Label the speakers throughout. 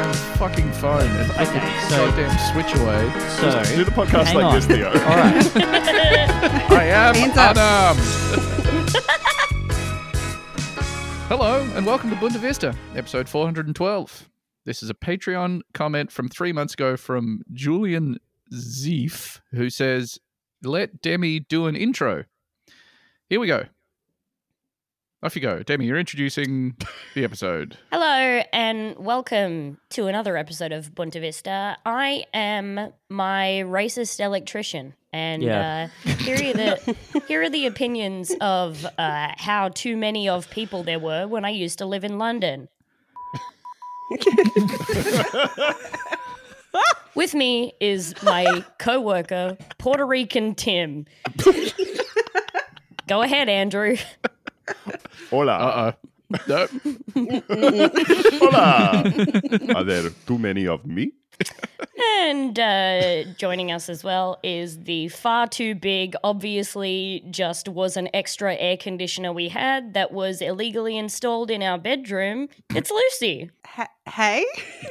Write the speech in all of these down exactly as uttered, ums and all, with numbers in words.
Speaker 1: fucking phone and put
Speaker 2: Okay,
Speaker 1: the
Speaker 2: so-
Speaker 1: goddamn switch away.
Speaker 2: So,
Speaker 3: Do the podcast
Speaker 2: hang
Speaker 3: like
Speaker 2: on.
Speaker 3: this, Theo.
Speaker 2: All right.
Speaker 1: I am
Speaker 4: Hands up.
Speaker 1: unarmed. Hello and welcome to Bunta Vista, episode four hundred twelve. This is a Patreon comment from three months ago from Julian Zeef, who says, "Let Demi do an intro." Here we go. Off you go. Demi, you're introducing the episode.
Speaker 5: Hello and welcome to another episode of Bunta Vista. I am my racist electrician, and
Speaker 2: Yeah.
Speaker 5: uh, here are the here are the opinions of uh, how too many of people there were when I used to live in London. With me is my co-worker, Puerto Rican Tim. Go ahead, Andrew.
Speaker 3: Hola.
Speaker 1: Uh-oh. No.
Speaker 3: Hola. Are there too many of me?
Speaker 5: And uh, joining us as well is the far too big, obviously just was an extra air conditioner we had that was illegally installed in our bedroom. It's Lucy.
Speaker 4: H- hey.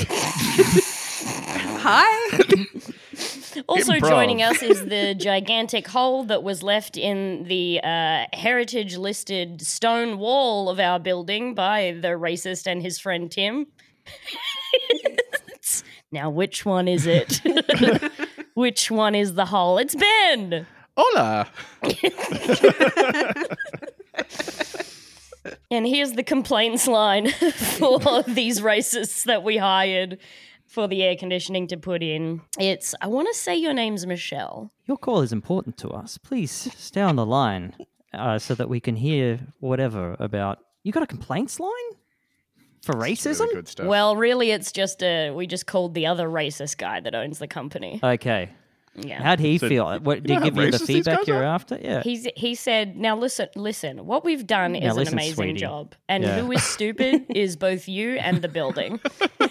Speaker 4: Hi.
Speaker 5: Also
Speaker 1: Improv.
Speaker 5: joining us is the gigantic hole that was left in the uh, heritage-listed stone wall of our building by the racist and his friend Tim. Now, which one is it? Which one is the hole? It's Ben.
Speaker 1: Hola.
Speaker 5: And here's the complaints line for these racists that we hired for the air conditioning to put in. It's, I want to say your name's Michelle.
Speaker 2: Your call is important to us. Please stay on the line uh, so that we can hear whatever about... You got a complaints line? For racism?
Speaker 3: Really good stuff.
Speaker 5: Well, really, it's just a, we just called the other racist guy that owns the company.
Speaker 2: Okay.
Speaker 5: Yeah.
Speaker 2: How'd he
Speaker 3: So,
Speaker 2: feel? What,
Speaker 3: you
Speaker 2: did
Speaker 3: know
Speaker 2: he give
Speaker 3: how
Speaker 2: you the
Speaker 3: racist these
Speaker 2: feedback
Speaker 3: guys
Speaker 2: you're
Speaker 3: are?
Speaker 2: after? Yeah.
Speaker 5: He's, he said, now listen, listen, what we've done
Speaker 2: Now
Speaker 5: is
Speaker 2: listen,
Speaker 5: an amazing
Speaker 2: sweetie.
Speaker 5: job. And
Speaker 2: Yeah.
Speaker 5: who is stupid is both you and the building.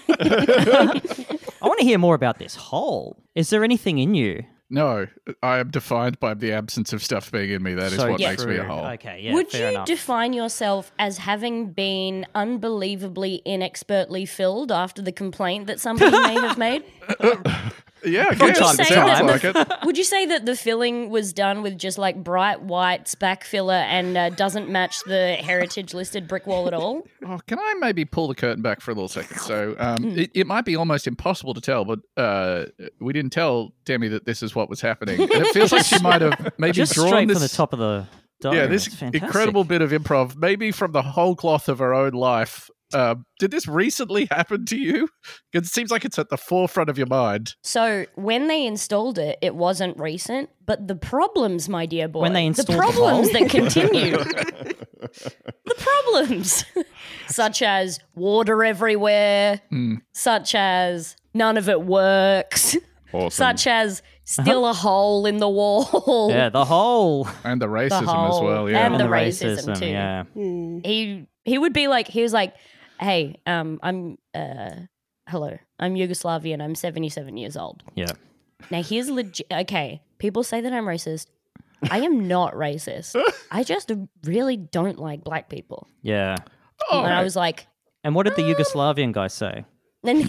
Speaker 2: I want to hear more about this hole. Is there anything in you?
Speaker 1: No, I am defined by the absence of stuff being in me. That is
Speaker 2: So
Speaker 1: what makes me a
Speaker 2: true.
Speaker 1: hole.
Speaker 2: Okay, yeah,
Speaker 5: Would
Speaker 2: fair
Speaker 5: you
Speaker 2: enough.
Speaker 5: define yourself as having been unbelievably inexpertly filled after the complaint that somebody may have made?
Speaker 1: Yeah, I
Speaker 2: From
Speaker 1: guess.
Speaker 2: time to
Speaker 1: It sounds
Speaker 5: time.
Speaker 1: like it.
Speaker 5: Would you say that the filling was done with just like bright white spack filler and uh, doesn't match the heritage listed brick wall at all?
Speaker 1: Oh, can I maybe pull the curtain back for a little second? So um, it, it might be almost impossible to tell, but uh, we didn't tell Demi that this is what was happening. And it feels like she might have maybe
Speaker 2: Just
Speaker 1: drawn
Speaker 2: straight
Speaker 1: this,
Speaker 2: from the top of the dome.
Speaker 1: yeah, this
Speaker 2: It's fantastic.
Speaker 1: incredible bit of improv, maybe from the whole cloth of her own life. Uh, did this recently happen to you? 'Cause it seems like it's at the forefront of your mind.
Speaker 5: So when they installed it, it wasn't recent, but the problems, my dear boy,
Speaker 2: When they
Speaker 5: the
Speaker 2: installed the
Speaker 5: problems
Speaker 2: hole?
Speaker 5: that continue, the problems, such as water everywhere, such as none of it works,
Speaker 3: Awesome.
Speaker 5: such as still a hole in the wall.
Speaker 2: Yeah, the hole.
Speaker 1: And the
Speaker 5: The
Speaker 1: racism as
Speaker 5: hole.
Speaker 1: well, yeah.
Speaker 5: And
Speaker 2: And
Speaker 5: the
Speaker 2: the
Speaker 5: racism,
Speaker 2: racism,
Speaker 5: too.
Speaker 2: yeah.
Speaker 5: He he would be like, he was like, hey, um, I'm, uh, hello, I'm Yugoslavian, I'm seventy-seven years old.
Speaker 2: Yeah.
Speaker 5: Now here's legit. Okay, people say that I'm racist. I am not racist. I just really don't like black people.
Speaker 2: Yeah.
Speaker 1: Oh,
Speaker 5: And I was like,
Speaker 2: And what did the Yugoslavian guy say?
Speaker 5: then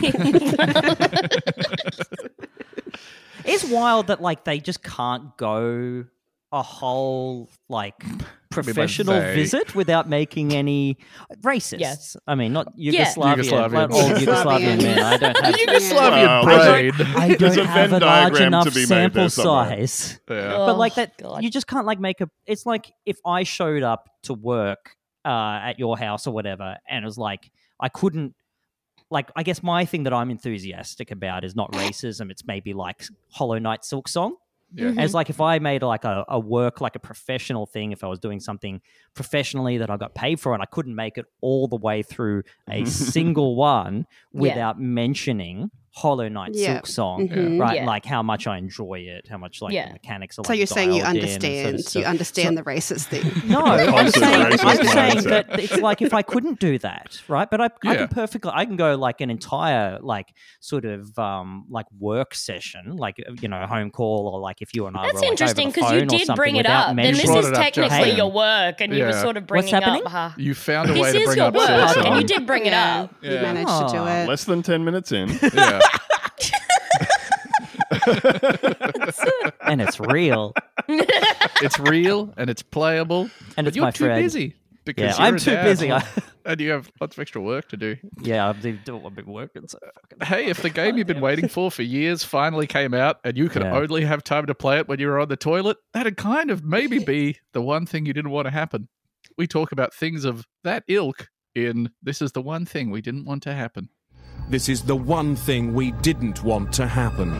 Speaker 2: It's wild that like they just can't go a whole like professional
Speaker 1: they.
Speaker 2: visit without making any racists.
Speaker 5: Yes.
Speaker 2: I mean, not
Speaker 5: Yeah.
Speaker 2: Yugoslavian,
Speaker 1: Yugoslavian.
Speaker 2: like old Yugoslavian
Speaker 4: Yugoslavian.
Speaker 2: men. I don't have.
Speaker 1: Yugoslavian
Speaker 3: Well,
Speaker 1: brain.
Speaker 2: I
Speaker 3: There's
Speaker 2: don't
Speaker 3: a
Speaker 2: have a
Speaker 3: Venn
Speaker 2: large
Speaker 3: diagram
Speaker 2: enough
Speaker 3: to be made
Speaker 2: sample
Speaker 3: there somewhere.
Speaker 2: size.
Speaker 1: Yeah.
Speaker 2: But like
Speaker 5: Oh,
Speaker 2: that,
Speaker 5: God.
Speaker 2: you just can't like make a. It's like if I showed up to work uh, at your house or whatever, and it was like I couldn't. Like, I guess my thing that I'm enthusiastic about is not racism. It's maybe like Hollow Knight Silk Song.
Speaker 1: Yeah.
Speaker 2: As like if I made like a, a work like a professional thing, if I was doing something professionally that I got paid for, and I couldn't make it all the way through a single one without mentioning Hollow Knight
Speaker 4: Yeah.
Speaker 2: Silk Song,
Speaker 4: Mhm.
Speaker 2: right?
Speaker 5: Yeah.
Speaker 2: Like how much I enjoy it, how much like
Speaker 5: Yeah.
Speaker 2: the mechanics are.
Speaker 4: So
Speaker 2: like,
Speaker 4: you're saying you
Speaker 2: dialed in and sort of
Speaker 4: understand,
Speaker 2: stuff.
Speaker 4: you understand
Speaker 2: So-
Speaker 4: the racist thing.
Speaker 2: No, I'm
Speaker 3: constant
Speaker 2: saying,
Speaker 3: racist
Speaker 2: I'm saying
Speaker 3: mindset.
Speaker 2: that it's like if I couldn't do that, right? But I, I
Speaker 1: Yeah.
Speaker 2: can perfectly, I can go like an entire like sort of um like work session, like you know home call, or like if you and I
Speaker 5: That's
Speaker 2: were like,
Speaker 5: interesting
Speaker 2: because
Speaker 5: you did bring it up. Then this
Speaker 1: brought
Speaker 5: is
Speaker 1: it up just
Speaker 5: technically
Speaker 1: then.
Speaker 5: your work, and you were
Speaker 1: Yeah.
Speaker 5: sort of
Speaker 2: What's
Speaker 5: bringing
Speaker 2: happening?
Speaker 5: up. Uh,
Speaker 1: You found a
Speaker 5: this
Speaker 1: way to
Speaker 5: is
Speaker 1: bring
Speaker 5: your
Speaker 1: up
Speaker 5: work,
Speaker 1: Silk
Speaker 5: and you
Speaker 1: Song.
Speaker 5: did bring it
Speaker 4: Yeah,
Speaker 5: up.
Speaker 4: You
Speaker 1: Yeah.
Speaker 4: managed to do
Speaker 2: Ah.
Speaker 4: it.
Speaker 3: Less than ten minutes in.
Speaker 1: Yeah.
Speaker 2: and it's real,
Speaker 1: It's real and it's playable.
Speaker 2: and
Speaker 1: But
Speaker 2: it's
Speaker 1: you're
Speaker 2: my
Speaker 1: too
Speaker 2: friend.
Speaker 1: busy. Because
Speaker 2: Yeah,
Speaker 1: you're
Speaker 2: I'm
Speaker 1: a
Speaker 2: too
Speaker 1: dad
Speaker 2: busy. I,
Speaker 1: and you have lots of extra work to do.
Speaker 2: yeah, I've been doing, I've been working so fucking.
Speaker 1: Hey, if the game you've been waiting for for years finally came out and you could
Speaker 2: Yeah.
Speaker 1: only have time to play it when you were on the toilet, that'd kind of maybe be the one thing you didn't want to happen. We talk about things of that ilk in This Is the One Thing We Didn't Want to Happen.
Speaker 6: This is the one thing we didn't want to happen.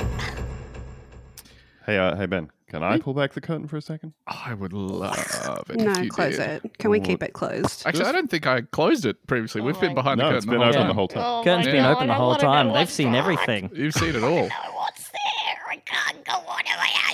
Speaker 3: Hey, uh, hey Ben, can I pull back the curtain for a second?
Speaker 1: I would love it if
Speaker 4: No,
Speaker 1: you
Speaker 4: close
Speaker 1: did.
Speaker 4: it. Can we
Speaker 3: Ooh.
Speaker 4: keep it closed?
Speaker 1: Actually, I don't think I closed it previously. We've
Speaker 5: Oh
Speaker 1: been
Speaker 5: my
Speaker 1: behind
Speaker 3: No,
Speaker 1: the
Speaker 3: it's
Speaker 1: curtain
Speaker 3: been
Speaker 1: the whole
Speaker 3: open
Speaker 1: time.
Speaker 3: the whole time.
Speaker 5: Oh
Speaker 2: Curtain's
Speaker 5: my
Speaker 2: been
Speaker 5: God,
Speaker 2: open the
Speaker 5: I
Speaker 2: whole
Speaker 5: wanna know
Speaker 2: time. They've
Speaker 5: what's
Speaker 2: seen
Speaker 5: there.
Speaker 2: everything.
Speaker 1: You've seen it all.
Speaker 5: know what's there. I can't go on. I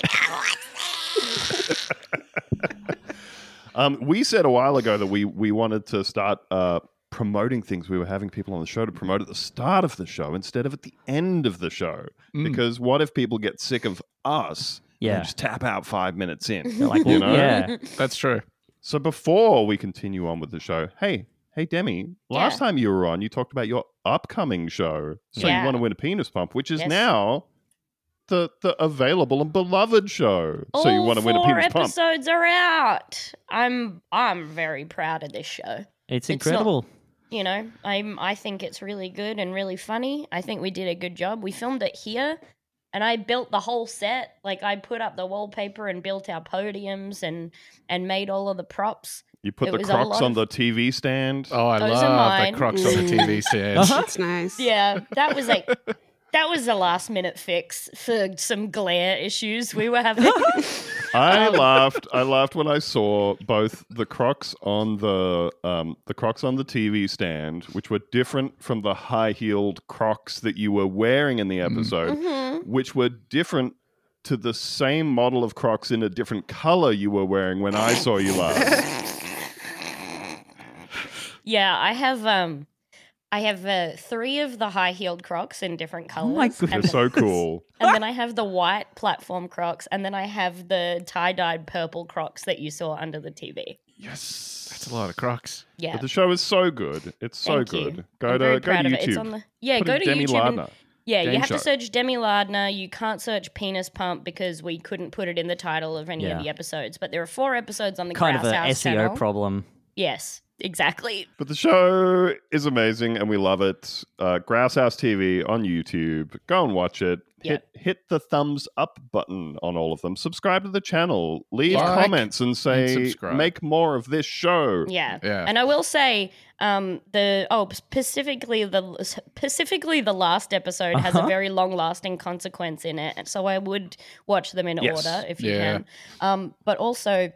Speaker 5: know what's there.
Speaker 3: Um, we said a while ago that we we wanted to start uh, promoting things. We were having people on the show to promote at the start of the show instead of at the end of the show.
Speaker 1: Mm.
Speaker 3: Because what if people get sick of us
Speaker 2: Yeah.
Speaker 3: and just tap out five minutes in?
Speaker 2: They're like,
Speaker 3: You
Speaker 2: well,
Speaker 3: know?
Speaker 2: yeah,
Speaker 1: That's true.
Speaker 3: So before we continue on with the show, hey, hey Demi, last
Speaker 5: Yeah.
Speaker 3: time you were on, you talked about your upcoming show. So
Speaker 5: Yeah.
Speaker 3: you want to win a penis pump, which is
Speaker 5: Yes.
Speaker 3: now the the available and beloved show. so you
Speaker 5: All
Speaker 3: want to win a
Speaker 5: four
Speaker 3: penis pump.
Speaker 5: episodes are out. I'm I'm very proud of this show.
Speaker 2: it's
Speaker 5: It's not-
Speaker 2: incredible.
Speaker 5: You know, I'm I think it's really good and really funny. I think we did a good job. We filmed it here, and I built the whole set. Like I put up the wallpaper and built our podiums and and made all of the props.
Speaker 3: You put
Speaker 5: It
Speaker 3: the
Speaker 5: was a
Speaker 3: Crocs
Speaker 5: lot
Speaker 3: on
Speaker 5: of-
Speaker 3: the T V stand.
Speaker 1: Oh, I
Speaker 5: Those are
Speaker 1: love
Speaker 5: mine.
Speaker 1: the Crocs on the T V stand.
Speaker 2: Uh-huh.
Speaker 4: That's nice.
Speaker 5: Yeah, that was like that was a last minute fix for some glare issues we were having.
Speaker 3: I
Speaker 5: Um,
Speaker 3: laughed. I laughed when I saw both the Crocs on the um, the Crocs on the T V stand, which were different from the high heeled Crocs that you were wearing in the episode,
Speaker 5: Mhm.
Speaker 3: which were different to the same model of Crocs in a different color you were wearing when I saw you last.
Speaker 5: Yeah, I have um I have uh, three of the high heeled Crocs in different colors.
Speaker 2: my
Speaker 5: and
Speaker 3: They're
Speaker 2: goodness.
Speaker 3: so cool.
Speaker 5: And then I have the white platform Crocs, and then I have the tie-dyed purple Crocs that you saw under the T V.
Speaker 1: Yes. That's a lot of Crocs.
Speaker 5: Yeah,
Speaker 3: But the show is so good. It's so
Speaker 5: thank you.
Speaker 3: good. Go
Speaker 5: I'm
Speaker 3: to
Speaker 5: very
Speaker 3: go to
Speaker 5: proud of it. It's
Speaker 3: YouTube.
Speaker 5: on the yeah.
Speaker 3: Put
Speaker 5: Go
Speaker 3: in
Speaker 5: to
Speaker 3: Demi
Speaker 5: YouTube.
Speaker 3: Lardner.
Speaker 5: And, yeah, you
Speaker 3: Game
Speaker 5: have
Speaker 3: show.
Speaker 5: to search Demi Lardner. You can't search penis pump because we couldn't put it in the title of any
Speaker 2: Yeah.
Speaker 5: of the episodes. But there are four episodes on the
Speaker 2: Kind of
Speaker 5: Grouse
Speaker 2: an
Speaker 5: House
Speaker 2: S E O
Speaker 5: channel.
Speaker 2: problem.
Speaker 5: Yes, exactly.
Speaker 3: But the show is amazing and we love it. Uh, Grouse House T V on YouTube. Go and watch it. Hit hit the thumbs up button on all of them. Subscribe to the channel. Leave
Speaker 1: Like
Speaker 3: comments and say
Speaker 1: subscribe.
Speaker 3: make more of this show.
Speaker 5: Yeah.
Speaker 1: Yeah.
Speaker 5: And I will say, um, the oh specifically the specifically the last episode has a
Speaker 2: Uh-huh.
Speaker 5: very long lasting consequence in it, so I would watch them in
Speaker 3: Yes.
Speaker 5: order if you
Speaker 1: Yeah.
Speaker 5: can. Um, but also,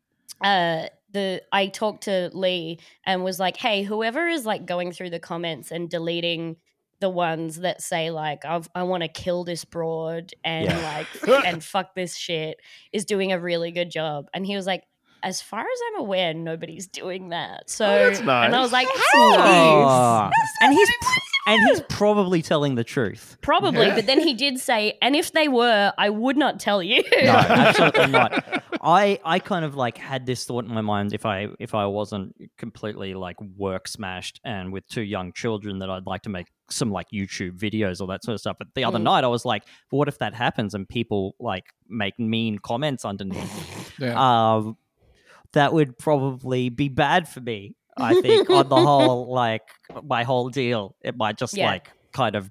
Speaker 5: uh, the I talked to Lee and was like, hey, whoever is like going through the comments and deleting the ones that say like I've, I want to kill this broad and
Speaker 2: Yeah.
Speaker 5: like and fuck this shit is doing a really good job. And he was like, as far as I'm aware, nobody's doing that. So
Speaker 3: Oh, that's
Speaker 5: and I
Speaker 3: nice.
Speaker 5: was like,
Speaker 4: That's
Speaker 5: hey,
Speaker 2: Oh. and he's pr- and he's probably telling the truth.
Speaker 5: probably.
Speaker 1: Yeah.
Speaker 5: But then he did say, and if they were, I would not tell you.
Speaker 2: No, absolutely not. I I kind of like had this thought in my mind if I if I wasn't completely like work smashed and with two young children that I'd like to make some like YouTube videos or that sort of stuff. But the other
Speaker 5: Mm.
Speaker 2: night I was like, what if that happens and people like make mean comments underneath?
Speaker 1: Yeah.
Speaker 2: um, that would probably be bad for me. I think on the whole, like my whole deal, it might just
Speaker 5: Yeah.
Speaker 2: like kind of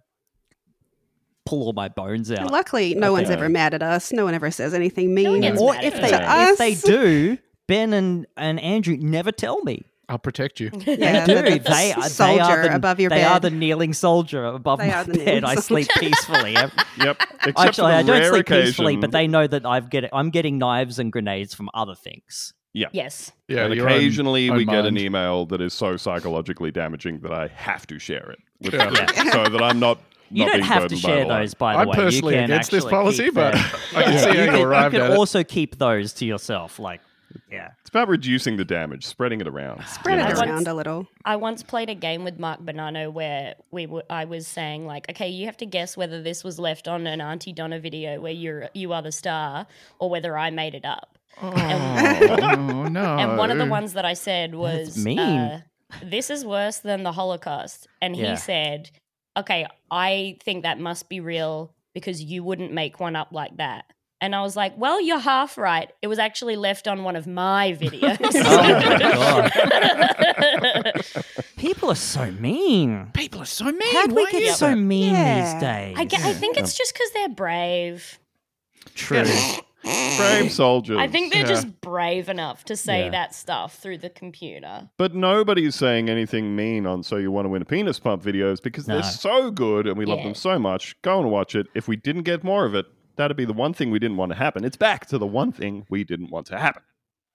Speaker 2: pull all my bones out.
Speaker 4: Luckily, no one's
Speaker 3: think-
Speaker 4: ever mad at us. No one ever says anything mean.
Speaker 5: one gets
Speaker 2: Or
Speaker 5: mad
Speaker 2: if
Speaker 5: at
Speaker 2: they
Speaker 5: us.
Speaker 2: if they
Speaker 4: Us?
Speaker 2: do, Ben and, and Andrew never tell me.
Speaker 1: I'll protect you.
Speaker 4: Yeah,
Speaker 2: They
Speaker 4: the-
Speaker 2: do.
Speaker 4: the
Speaker 2: They are they
Speaker 4: soldier
Speaker 2: are the,
Speaker 4: above your
Speaker 2: they
Speaker 4: bed.
Speaker 2: are the kneeling soldier above
Speaker 4: They
Speaker 2: my
Speaker 4: are the
Speaker 2: bed.
Speaker 4: kneeling
Speaker 2: I sleep
Speaker 4: soldier.
Speaker 2: peacefully.
Speaker 3: Yep. Except
Speaker 2: Actually,
Speaker 3: for the
Speaker 2: I don't
Speaker 3: rare
Speaker 2: sleep
Speaker 3: occasion,
Speaker 2: peacefully, but they know that I've get I'm getting knives and grenades from other things.
Speaker 5: Yes.
Speaker 1: Yeah.
Speaker 3: and
Speaker 1: your own-
Speaker 3: occasionally
Speaker 1: own
Speaker 3: we get an
Speaker 1: mind.
Speaker 3: email that is so psychologically damaging that I have to share it with
Speaker 1: Yeah.
Speaker 3: them so that I'm not
Speaker 2: You
Speaker 3: not
Speaker 2: don't
Speaker 3: being
Speaker 2: have to
Speaker 3: burdened by
Speaker 2: share
Speaker 3: the light.
Speaker 2: those, by the
Speaker 1: I'm
Speaker 2: way.
Speaker 1: personally
Speaker 2: you can
Speaker 1: against this
Speaker 2: actually
Speaker 1: policy,
Speaker 2: keep
Speaker 1: but
Speaker 2: them.
Speaker 1: I can
Speaker 2: Yeah,
Speaker 1: see how
Speaker 2: you
Speaker 1: you
Speaker 2: could,
Speaker 1: arrived
Speaker 2: you could
Speaker 1: at it.
Speaker 2: also keep those to yourself. Like, yeah.
Speaker 3: It's about reducing the damage, spreading it around.
Speaker 4: Spread
Speaker 3: you
Speaker 4: it
Speaker 3: know?
Speaker 5: I
Speaker 4: around
Speaker 5: once-
Speaker 4: a little.
Speaker 5: I once played a game with Mark Bonanno where we were, I was saying like, okay, you have to guess whether this was left on an Auntie Donna video where you're you are the star, or whether I made it up.
Speaker 1: Oh, oh, no.
Speaker 5: And one of the ones that I said was,
Speaker 2: mean.
Speaker 5: Uh, "This is worse than the Holocaust." And
Speaker 2: Yeah.
Speaker 5: he said, "Okay, I think that must be real because you wouldn't make one up like that." And I was like, "Well, you're half right. It was actually left on one of my videos."
Speaker 2: People are so mean.
Speaker 1: People are so mean.
Speaker 2: How do we
Speaker 1: Why
Speaker 2: get
Speaker 1: is
Speaker 2: so
Speaker 1: that?
Speaker 2: mean
Speaker 4: Yeah.
Speaker 2: these days?
Speaker 5: I, ge- I think it's just because they're brave.
Speaker 2: True.
Speaker 3: Brave soldiers.
Speaker 5: I think they're
Speaker 1: Yeah.
Speaker 5: just brave enough to say
Speaker 2: Yeah.
Speaker 5: that stuff through the computer.
Speaker 3: But nobody's saying anything mean on So You Want to Win a Penis Pump videos because
Speaker 2: No.
Speaker 3: they're so good and we love
Speaker 5: Yeah.
Speaker 3: them so much. Go and watch it. If we didn't get more of it, that'd be the one thing we didn't want to happen. It's back to the one thing we didn't want to happen.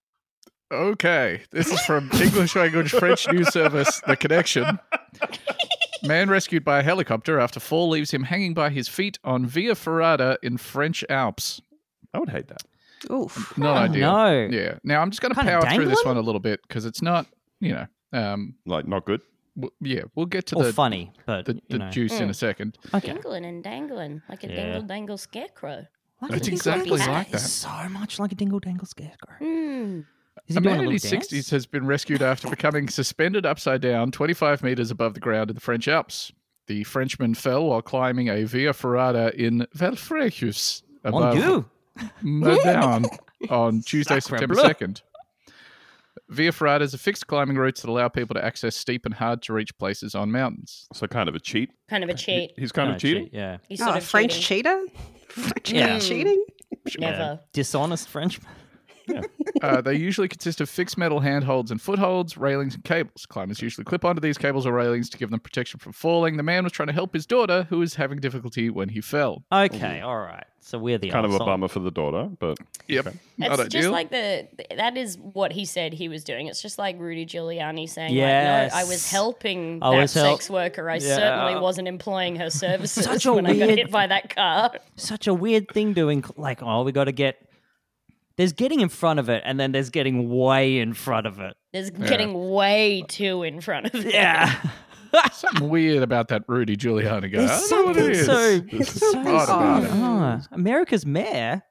Speaker 1: Okay, this is from English language French news service The Connection. Man rescued by a helicopter after fall leaves him hanging by his feet on Via Ferrata in French Alps.
Speaker 3: I would hate that.
Speaker 4: Oof.
Speaker 1: Not
Speaker 2: Oh,
Speaker 1: ideal.
Speaker 2: no.
Speaker 1: Yeah. Now I'm just going to
Speaker 2: Kinda
Speaker 1: power through this
Speaker 2: dangling?
Speaker 1: one a little bit because it's not, you know, um,
Speaker 3: Like, not good.
Speaker 1: w- yeah. We'll get to
Speaker 2: Or
Speaker 1: the
Speaker 2: funny, but
Speaker 1: the,
Speaker 2: you
Speaker 1: the
Speaker 2: know.
Speaker 1: juice in a second.
Speaker 2: Okay.
Speaker 5: Dangling and dangling like a
Speaker 2: Yeah.
Speaker 5: dangle dangle scarecrow.
Speaker 2: Like
Speaker 1: That's
Speaker 2: a dingle
Speaker 1: exactly
Speaker 2: dangle
Speaker 1: like
Speaker 2: scarecrow.
Speaker 1: that.
Speaker 2: So much like a dingle dangle scarecrow.
Speaker 5: Hmm.
Speaker 2: Is he
Speaker 1: A
Speaker 2: doing
Speaker 1: man in
Speaker 2: little
Speaker 1: his
Speaker 2: dance?
Speaker 1: sixties has been rescued after becoming suspended upside down twenty-five meters above the ground in the French Alps. The Frenchman fell while climbing a Via Ferrata in Valfrejus
Speaker 2: Mon
Speaker 1: above
Speaker 2: Dieu.
Speaker 1: Meudon on Tuesday,
Speaker 2: Sacre
Speaker 1: September
Speaker 2: bleu.
Speaker 1: second. Via Ferratas are fixed climbing routes that allow people to access steep and hard to reach places on mountains.
Speaker 3: So kind of a cheat.
Speaker 5: Kind of a cheat.
Speaker 3: He's kind
Speaker 2: No,
Speaker 3: of cheating.
Speaker 2: cheat, Yeah.
Speaker 5: He's
Speaker 4: Oh,
Speaker 5: sort
Speaker 4: a
Speaker 5: of
Speaker 4: French
Speaker 5: cheating.
Speaker 4: cheater? French
Speaker 2: Yeah.
Speaker 4: cheating?
Speaker 5: Never.
Speaker 2: Yeah. Dishonest Frenchman.
Speaker 1: Uh, they usually consist of fixed metal handholds and footholds, railings, and cables. Climbers usually clip onto these cables or railings to give them protection from falling. The man was trying to help his daughter, who was having difficulty when he fell.
Speaker 2: Okay, all right. So we're the
Speaker 3: Kind of a
Speaker 2: arsehole.
Speaker 3: bummer for the daughter, but
Speaker 1: Yep. Not
Speaker 5: It's just
Speaker 1: ideal.
Speaker 5: like the that is what he said he was doing. It's just like Rudy Giuliani saying,
Speaker 2: Yes.
Speaker 5: like, no, I was helping
Speaker 2: I
Speaker 5: that
Speaker 2: was help-
Speaker 5: sex worker. I
Speaker 2: Yeah.
Speaker 5: certainly wasn't employing her services
Speaker 2: Such a
Speaker 5: when I got
Speaker 2: weird-
Speaker 5: hit by that car.
Speaker 2: Such a weird thing doing. Like, oh, we got to get. There's getting in front of it, and then there's getting way in front of it.
Speaker 5: There's getting way too in front of it.
Speaker 2: Yeah.
Speaker 1: Something weird about that Rudy Giuliani guy.
Speaker 2: There's
Speaker 1: I don't know what it
Speaker 2: something
Speaker 1: is.
Speaker 2: so, so
Speaker 1: odd about it.
Speaker 2: Ah, America's mayor.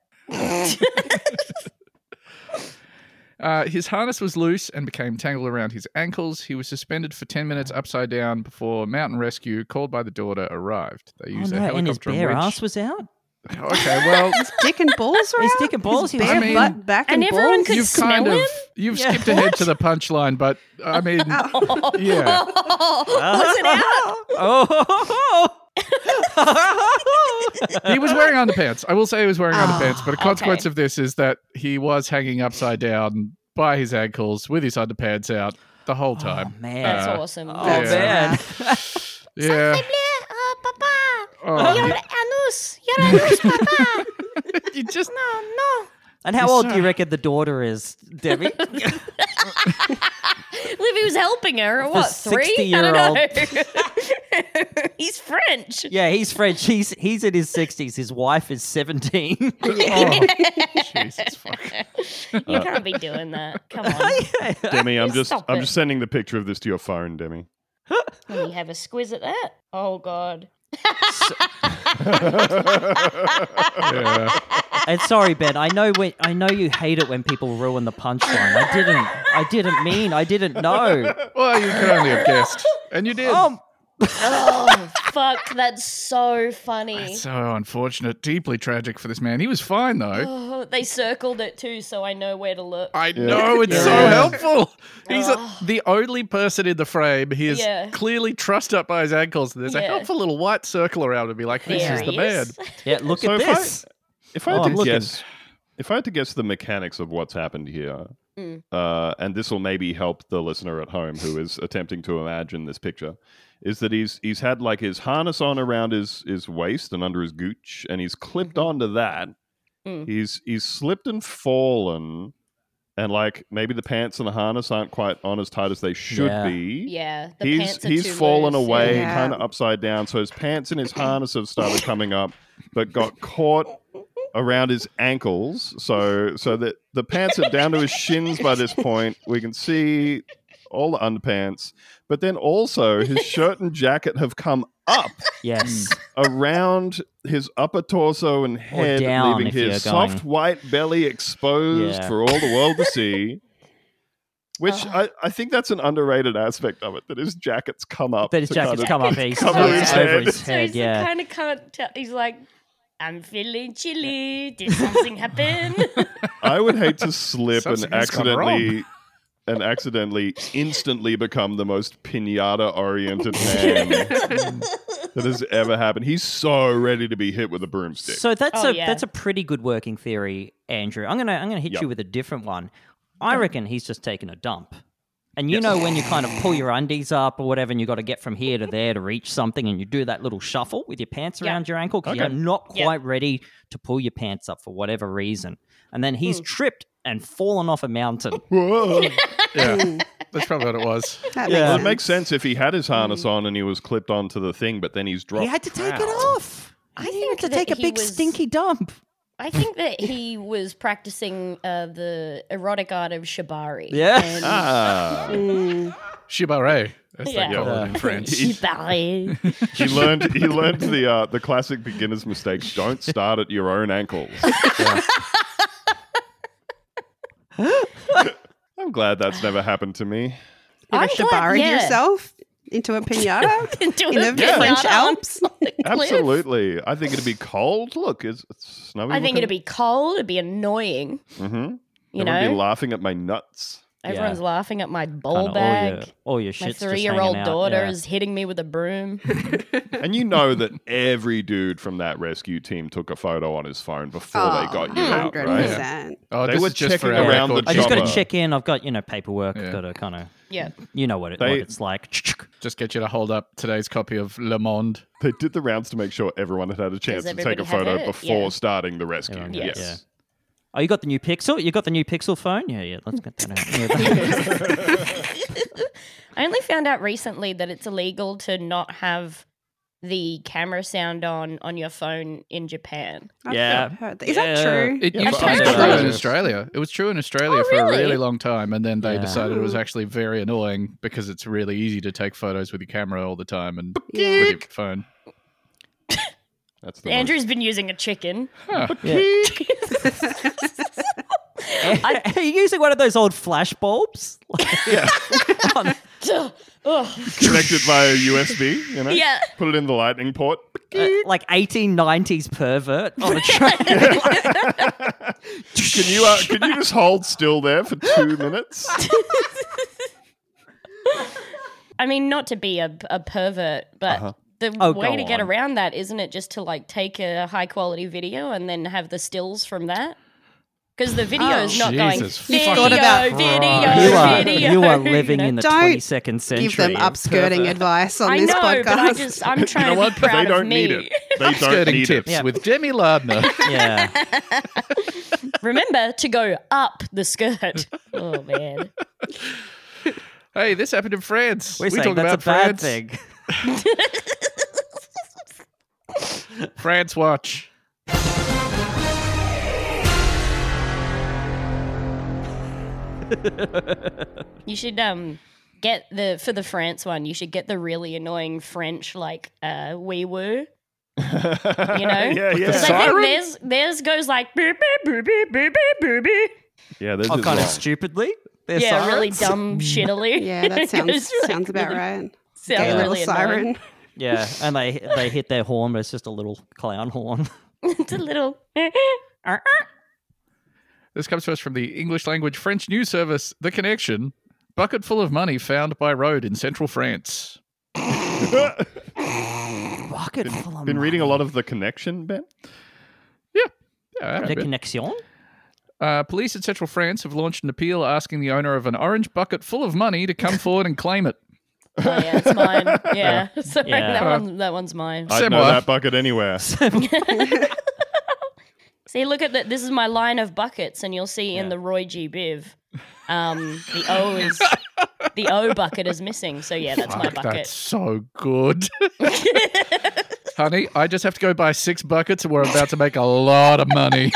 Speaker 1: Uh, his harness was loose and became tangled around his ankles. He was suspended for ten minutes upside down before mountain rescue, called by the daughter, arrived. They
Speaker 2: Oh
Speaker 1: used a
Speaker 2: no, and his
Speaker 1: helicopter
Speaker 2: bare
Speaker 1: winch.
Speaker 2: ass was out.
Speaker 1: Okay, well,
Speaker 4: Dick and balls were
Speaker 2: His
Speaker 4: out?
Speaker 2: dick and balls,
Speaker 4: His
Speaker 2: he was-
Speaker 4: bare
Speaker 1: I mean-
Speaker 4: butt, back,
Speaker 5: And
Speaker 4: and,
Speaker 5: everyone
Speaker 4: balls?
Speaker 5: could
Speaker 1: you've
Speaker 5: smell
Speaker 1: kind of
Speaker 5: him?
Speaker 1: you've
Speaker 2: Yeah.
Speaker 1: skipped ahead to the punchline, but I mean, yeah.
Speaker 5: Was it out?
Speaker 2: Oh.
Speaker 1: He was wearing underpants. I will say he was wearing underpants, but a consequence
Speaker 5: okay.
Speaker 1: of this is that he was hanging upside down by his ankles with his underpants out the whole time.
Speaker 2: Oh, man.
Speaker 5: That's
Speaker 1: Uh,
Speaker 5: awesome.
Speaker 2: Oh
Speaker 1: Yeah.
Speaker 2: man.
Speaker 1: Yeah.
Speaker 5: Oh, papa.
Speaker 1: Oh,
Speaker 5: Your anus. Your anus, papa.
Speaker 1: you just
Speaker 5: No, no.
Speaker 2: And how
Speaker 1: He's
Speaker 2: old
Speaker 1: so-
Speaker 2: do you reckon the daughter is, Debbie?
Speaker 5: Well, if he was helping her, at
Speaker 2: The
Speaker 5: what, three? I don't know. He's French.
Speaker 2: Yeah, he's French. He's he's in his sixties. His wife is seventeen.
Speaker 1: oh, Jesus fuck.
Speaker 5: You can't be doing that. Come on.
Speaker 3: Demi, I'm just
Speaker 5: Stop
Speaker 3: I'm
Speaker 5: it.
Speaker 3: just sending the picture of this to your phone, Demi.
Speaker 5: Let me have a squiz at that. Oh, God.
Speaker 1: Yeah.
Speaker 2: And sorry, Ben. I know when I know you hate it when people ruin the punchline. I didn't. I didn't mean. I didn't know.
Speaker 1: Well, you could only have guessed, and you did.
Speaker 2: Um.
Speaker 5: Oh, fuck. That's so funny.
Speaker 1: So unfortunate, deeply tragic for this man. He was fine though.
Speaker 5: Oh, they circled it too, so I know where to look.
Speaker 1: I know it's so
Speaker 2: Yeah.
Speaker 1: helpful. He's a,
Speaker 5: Oh.
Speaker 1: the only person in the frame. He is
Speaker 5: Yeah.
Speaker 1: clearly trussed up by his ankles. There's a
Speaker 5: Yeah.
Speaker 1: helpful little white circle around to be like, this
Speaker 5: There
Speaker 1: is the
Speaker 5: he
Speaker 1: man.
Speaker 5: is.
Speaker 2: Yeah. Look
Speaker 3: So
Speaker 2: at
Speaker 3: if I-
Speaker 2: this.
Speaker 3: If I
Speaker 2: Oh,
Speaker 3: had
Speaker 2: I'm
Speaker 3: to
Speaker 2: looking.
Speaker 3: guess, if I had to guess the mechanics of what's happened here,
Speaker 5: Mm.
Speaker 3: uh, and this will maybe help the listener at home who is attempting to imagine this picture, is that he's he's had like his harness on around his his waist and under his gooch, and he's clipped onto that.
Speaker 5: Mm.
Speaker 3: He's he's slipped and fallen, and like maybe the pants and the harness aren't quite on as tight as they should
Speaker 2: Yeah.
Speaker 3: be.
Speaker 5: Yeah, the
Speaker 3: he's
Speaker 5: pants are
Speaker 3: he's
Speaker 5: too
Speaker 3: fallen
Speaker 5: loose,
Speaker 3: away,
Speaker 4: yeah.
Speaker 3: kind of upside down. So his pants and his harness have started coming up, but got caught around his ankles. So so that the pants are down to his shins by this point. We can see all the underpants, but then also his shirt and jacket have come up
Speaker 2: Yes.
Speaker 3: around his upper torso and head,
Speaker 2: down
Speaker 3: leaving
Speaker 2: if
Speaker 3: his
Speaker 2: you're going-
Speaker 3: soft white belly exposed
Speaker 2: Yeah.
Speaker 3: for all the world to see. Which
Speaker 5: Oh.
Speaker 3: I, I think that's an underrated aspect of it, that his jacket's come up.
Speaker 2: But his
Speaker 3: to
Speaker 2: jacket's
Speaker 3: kind of
Speaker 2: come up. He's
Speaker 3: cover
Speaker 2: over
Speaker 3: his
Speaker 2: his
Speaker 3: head.
Speaker 2: head.
Speaker 5: So he's
Speaker 2: yeah.
Speaker 5: the kind of can't tell. He's like, I'm feeling chilly. Did something happen?
Speaker 3: I would hate to slip and
Speaker 1: Something has gone
Speaker 3: accidentally and accidentally instantly become the most pinata oriented man that has ever happened. He's so ready to be hit with a broomstick.
Speaker 2: So that's
Speaker 5: Oh,
Speaker 2: a
Speaker 5: yeah.
Speaker 2: that's a pretty good working theory, Andrew. I'm gonna I'm gonna hit
Speaker 3: Yep.
Speaker 2: you with a different one. I reckon he's just taken a dump. And you know when you kind of pull your undies up or whatever, and you got to get from here to there to reach something, and you do that little shuffle with your pants
Speaker 5: Yeah.
Speaker 2: around your ankle because
Speaker 3: Okay.
Speaker 2: you're not
Speaker 5: Yeah.
Speaker 2: quite ready to pull your pants up for whatever reason. And then
Speaker 5: Hmm.
Speaker 2: he's tripped and fallen off a mountain.
Speaker 3: Whoa.
Speaker 1: Yeah, that's probably what it was.
Speaker 4: That
Speaker 2: Yeah.
Speaker 3: Well,
Speaker 4: makes
Speaker 3: it makes sense if he had his harness on and he was clipped onto the thing, but then he's dropped.
Speaker 2: He had to take it
Speaker 3: out.
Speaker 2: off.
Speaker 5: I
Speaker 2: He
Speaker 5: think
Speaker 2: had to
Speaker 5: that
Speaker 2: take a
Speaker 5: he
Speaker 2: big
Speaker 5: was-
Speaker 2: stinky dump.
Speaker 5: I think that he was practicing uh, the erotic art of shibari.
Speaker 2: Yeah.
Speaker 5: And
Speaker 3: Ah,
Speaker 1: Shibare, as they
Speaker 5: Yeah.
Speaker 1: call it in
Speaker 2: Yeah.
Speaker 1: France.
Speaker 5: shibari.
Speaker 3: he learned. He learned the uh, the classic beginner's mistake. Don't start at your own ankles. I'm glad that's never happened to me.
Speaker 4: Ever
Speaker 5: I'm glad-
Speaker 4: shibari
Speaker 5: yeah.
Speaker 4: yourself into a pinata
Speaker 5: Into
Speaker 4: in
Speaker 5: a
Speaker 4: the French
Speaker 5: pinata on
Speaker 4: Alps.
Speaker 5: the cliff.
Speaker 3: Absolutely. I think it'd be cold. Look, it's, it's snowy.
Speaker 5: I think it'd be cold. It'd be annoying.
Speaker 3: Mm-hmm.
Speaker 5: You
Speaker 3: Everyone
Speaker 5: know,
Speaker 3: be laughing at my nuts.
Speaker 5: everyone's
Speaker 2: Yeah.
Speaker 5: laughing at my
Speaker 2: Kinda
Speaker 5: ball
Speaker 2: all
Speaker 5: bag.
Speaker 2: your, all your
Speaker 5: My
Speaker 2: shit's just
Speaker 5: three-year-old
Speaker 2: hanging out,
Speaker 5: daughter
Speaker 2: yeah.
Speaker 5: is hitting me with a broom.
Speaker 3: And you know that every dude from that rescue team took a photo on his phone before they got you out, right?
Speaker 4: one hundred percent.
Speaker 1: Oh,
Speaker 3: They
Speaker 1: this
Speaker 3: were
Speaker 1: is just for
Speaker 3: checking
Speaker 1: our
Speaker 3: around the
Speaker 1: record.
Speaker 2: I just got to
Speaker 3: chopper.
Speaker 2: check in. I've got, you know, paperwork.
Speaker 1: Yeah.
Speaker 2: Got to kind of,
Speaker 5: Yeah.
Speaker 2: you know what, it,
Speaker 3: They-
Speaker 2: what it's like.
Speaker 1: Just get you to hold up today's copy of Le Monde.
Speaker 3: They did the rounds to make sure everyone had had a chance to take a
Speaker 5: everybody had
Speaker 3: photo
Speaker 5: it,
Speaker 3: before
Speaker 5: yeah.
Speaker 3: starting the rescue.
Speaker 2: Everyone
Speaker 5: did,
Speaker 3: Yes.
Speaker 2: yeah. Oh, you got the new Pixel? You got the new Pixel phone? Yeah, yeah. Let's get that out. Yeah,
Speaker 5: I only found out recently that it's illegal to not have the camera sound on on your phone in Japan.
Speaker 4: I've
Speaker 2: Yeah.
Speaker 4: heard that. Is
Speaker 2: Yeah.
Speaker 4: that true?
Speaker 1: It
Speaker 3: Yeah,
Speaker 1: used to
Speaker 3: but
Speaker 1: be
Speaker 3: I
Speaker 1: true
Speaker 3: don't
Speaker 1: in
Speaker 3: know.
Speaker 1: Australia. It was true in Australia
Speaker 5: Oh,
Speaker 1: for a
Speaker 5: really?
Speaker 1: really long time, and then they
Speaker 2: Yeah.
Speaker 1: decided it was actually very annoying because it's really easy to take photos with your camera all the time and
Speaker 4: Yeah.
Speaker 1: with your phone.
Speaker 3: That's the
Speaker 5: Andrew's been using a chicken.
Speaker 2: yeah. Are you using one of those old flash bulbs?
Speaker 3: Yeah.
Speaker 5: Ugh. Ugh.
Speaker 3: most connected via U S B, you know?
Speaker 5: Yeah.
Speaker 3: Put it in the lightning port.
Speaker 2: Uh, like eighteen nineties pervert on a train.
Speaker 3: Can you uh, can you just hold still there for two minutes?
Speaker 5: I mean, not to be a, a pervert, but
Speaker 3: Uh-huh.
Speaker 5: the
Speaker 2: Oh,
Speaker 5: way
Speaker 2: go
Speaker 5: to get
Speaker 2: on.
Speaker 5: around that, isn't it just to like take a high quality video and then have the stills from that? Because the video
Speaker 4: Oh.
Speaker 5: is not
Speaker 1: Jesus
Speaker 5: going video,
Speaker 1: fucking
Speaker 4: about-
Speaker 5: video,
Speaker 2: you are
Speaker 5: video.
Speaker 2: you are living
Speaker 5: know?
Speaker 2: in the
Speaker 4: Don't
Speaker 2: twenty-second century.
Speaker 4: Give them
Speaker 2: of
Speaker 4: upskirting
Speaker 2: pervert.
Speaker 4: advice on
Speaker 5: I
Speaker 4: this
Speaker 5: know,
Speaker 4: podcast.
Speaker 5: but I just I'm trying
Speaker 3: You know
Speaker 5: to
Speaker 3: what?
Speaker 5: be
Speaker 3: But
Speaker 5: proud
Speaker 3: they don't
Speaker 5: of me.
Speaker 3: need it. They don't
Speaker 1: Skirting
Speaker 3: need
Speaker 1: tips
Speaker 3: it.
Speaker 2: Yeah.
Speaker 1: with Demi Lardner.
Speaker 2: Yeah.
Speaker 5: Remember to go up the skirt. Oh man.
Speaker 1: Hey, this happened in France.
Speaker 2: We're
Speaker 1: we
Speaker 2: saying
Speaker 1: talk
Speaker 2: that's
Speaker 1: about
Speaker 2: a bad
Speaker 1: France.
Speaker 2: thing.
Speaker 1: France Watch.
Speaker 5: You should um get the for the France one. You should get the really annoying French like uh wee woo. You know,
Speaker 3: yeah, yeah.
Speaker 5: because I
Speaker 1: Siren?
Speaker 5: think theirs theirs goes like beep beep beep beep beep beep beep beep.
Speaker 3: Yeah, this
Speaker 2: Oh,
Speaker 3: is
Speaker 2: kind of
Speaker 3: wrong.
Speaker 2: stupidly. They're
Speaker 5: Yeah, really
Speaker 2: sirens.
Speaker 5: dumb shittily.
Speaker 4: yeah, that sounds
Speaker 5: It's really-
Speaker 4: sounds about right.
Speaker 5: Sounds
Speaker 4: Gay little
Speaker 5: really
Speaker 4: siren.
Speaker 5: annoying.
Speaker 2: Yeah, and they they hit their horn, but it's just a little clown horn.
Speaker 5: It's a little.
Speaker 1: This comes to us from the English language French news service, The Connection. Bucket full of money found by road in central France.
Speaker 2: Bucket full of
Speaker 3: Been reading a lot of The Connection, Ben?
Speaker 1: Yeah, I have
Speaker 2: The
Speaker 1: been.
Speaker 2: connection.
Speaker 1: Uh, police in central France have launched an appeal asking the owner of an orange bucket full of money to come forward and claim it.
Speaker 5: Oh yeah, it's mine. Yeah, so
Speaker 2: Yeah.
Speaker 5: that one that one's mine.
Speaker 3: I'd know
Speaker 1: Similar.
Speaker 3: that bucket anywhere.
Speaker 5: See, look at that. This is my line of buckets, and you'll see in
Speaker 2: Yeah.
Speaker 5: the Roy G. Biv, um, the O is the O bucket is missing. So yeah, that's my
Speaker 1: Fuck,
Speaker 5: bucket.
Speaker 1: That's so good. Honey, I just have to go buy six buckets and we're about to make a lot of money.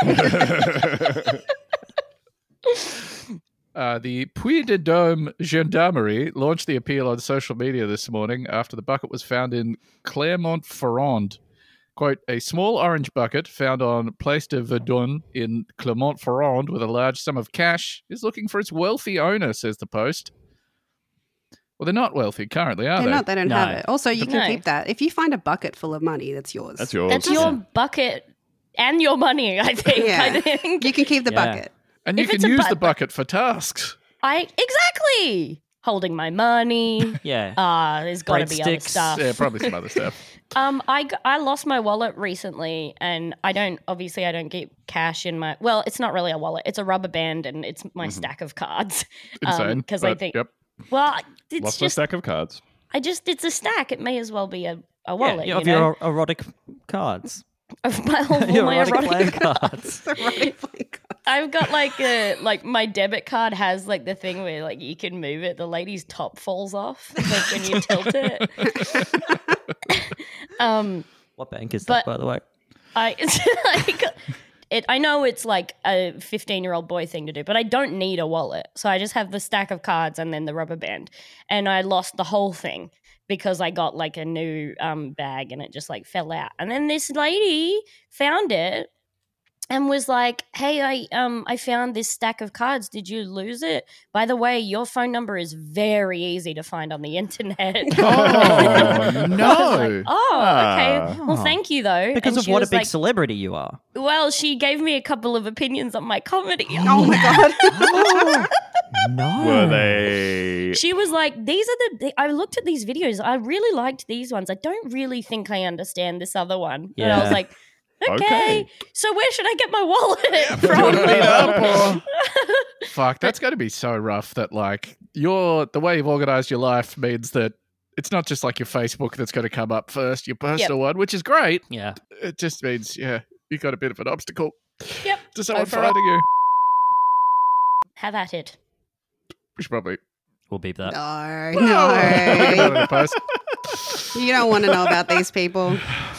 Speaker 1: Uh, the Puy-de-Dôme Gendarmerie launched the appeal on social media this morning after the bucket was found in Clermont-Ferrand. Quote, a small orange bucket found on Place de Verdun in Clermont-Ferrand with a large sum of cash is looking for its wealthy owner, says the Post. Well, they're not wealthy currently, are
Speaker 4: They're
Speaker 1: they?
Speaker 4: not. They don't
Speaker 2: No.
Speaker 4: have it. Also, you can
Speaker 5: No.
Speaker 4: keep that. If you find a bucket full of money, that's yours.
Speaker 3: That's yours.
Speaker 5: That's your bucket and your money. I think.
Speaker 4: Yeah.
Speaker 5: I think.
Speaker 4: You can keep the
Speaker 2: Yeah.
Speaker 4: bucket.
Speaker 1: And you
Speaker 5: If
Speaker 1: can
Speaker 5: it's a
Speaker 1: use the
Speaker 5: bu-
Speaker 1: bucket for tasks.
Speaker 5: I exactly holding my money.
Speaker 2: Yeah.
Speaker 5: Uh, there's got to be other
Speaker 2: Breadsticks.
Speaker 5: stuff.
Speaker 1: Yeah, probably some other stuff.
Speaker 5: Um, I, g- I lost my wallet recently, and I don't obviously I don't keep cash in my. Well, it's not really a wallet; it's a rubber band, and it's my stack of cards.
Speaker 1: Insane.
Speaker 5: Because I
Speaker 1: but,
Speaker 5: think,
Speaker 1: Yep.
Speaker 5: well, it's
Speaker 3: Lost my
Speaker 5: just
Speaker 3: stack of cards.
Speaker 5: I just it's a stack. It may as well be a, a
Speaker 2: Yeah,
Speaker 5: wallet.
Speaker 2: of
Speaker 5: you know?
Speaker 2: your erotic cards.
Speaker 5: Of my, all
Speaker 2: your
Speaker 5: my
Speaker 2: erotic
Speaker 5: erotic
Speaker 2: playing cards.
Speaker 4: The right playing card.
Speaker 5: I've got like a like my debit card has like the thing where like you can move it. The lady's top falls off like when you tilt it. um,
Speaker 2: What bank is
Speaker 5: But-
Speaker 2: that, by the way?
Speaker 5: I it's like it. I know it's like a fifteen-year-old boy thing to do, but I don't need a wallet, so I just have the stack of cards and then the rubber band, and I lost the whole thing because I got like a new um bag and it just like fell out, and then this lady found it and was like, "Hey, I um I found this stack of cards. Did you lose it? By the way, your phone number is very easy to find on the internet."
Speaker 1: Oh,
Speaker 5: I was
Speaker 1: no.
Speaker 5: like, oh, okay.
Speaker 2: Ah.
Speaker 5: Well, thank you though.
Speaker 2: Because
Speaker 5: And
Speaker 2: of
Speaker 5: she
Speaker 2: what a
Speaker 5: was
Speaker 2: big
Speaker 5: like,
Speaker 2: celebrity you are.
Speaker 5: well, she gave me a couple of opinions on my comedy.
Speaker 4: Oh my god.
Speaker 2: No.
Speaker 3: Were they?
Speaker 5: She was like, "These are the." the- I looked at these videos. I really liked these ones. I don't really think I understand this other one. And I was
Speaker 2: Yeah.
Speaker 5: like, okay,
Speaker 3: Okay.
Speaker 5: so where should I get my wallet
Speaker 1: Do you want
Speaker 5: from?
Speaker 1: to meet up or- Fuck, that's going to be so rough that, like, your the way you've organized your life means that it's not just like your Facebook that's going to come up first, your personal one, which is great.
Speaker 2: Yeah.
Speaker 1: It just means, yeah, you got a bit of an obstacle
Speaker 5: Yep.
Speaker 1: to someone
Speaker 5: for it.
Speaker 1: finding you.
Speaker 5: Have at it.
Speaker 1: We should probably.
Speaker 2: We'll beep that.
Speaker 4: No,
Speaker 1: Well, we'll think about it in
Speaker 4: no.
Speaker 1: the post.
Speaker 4: You don't want to know about these people.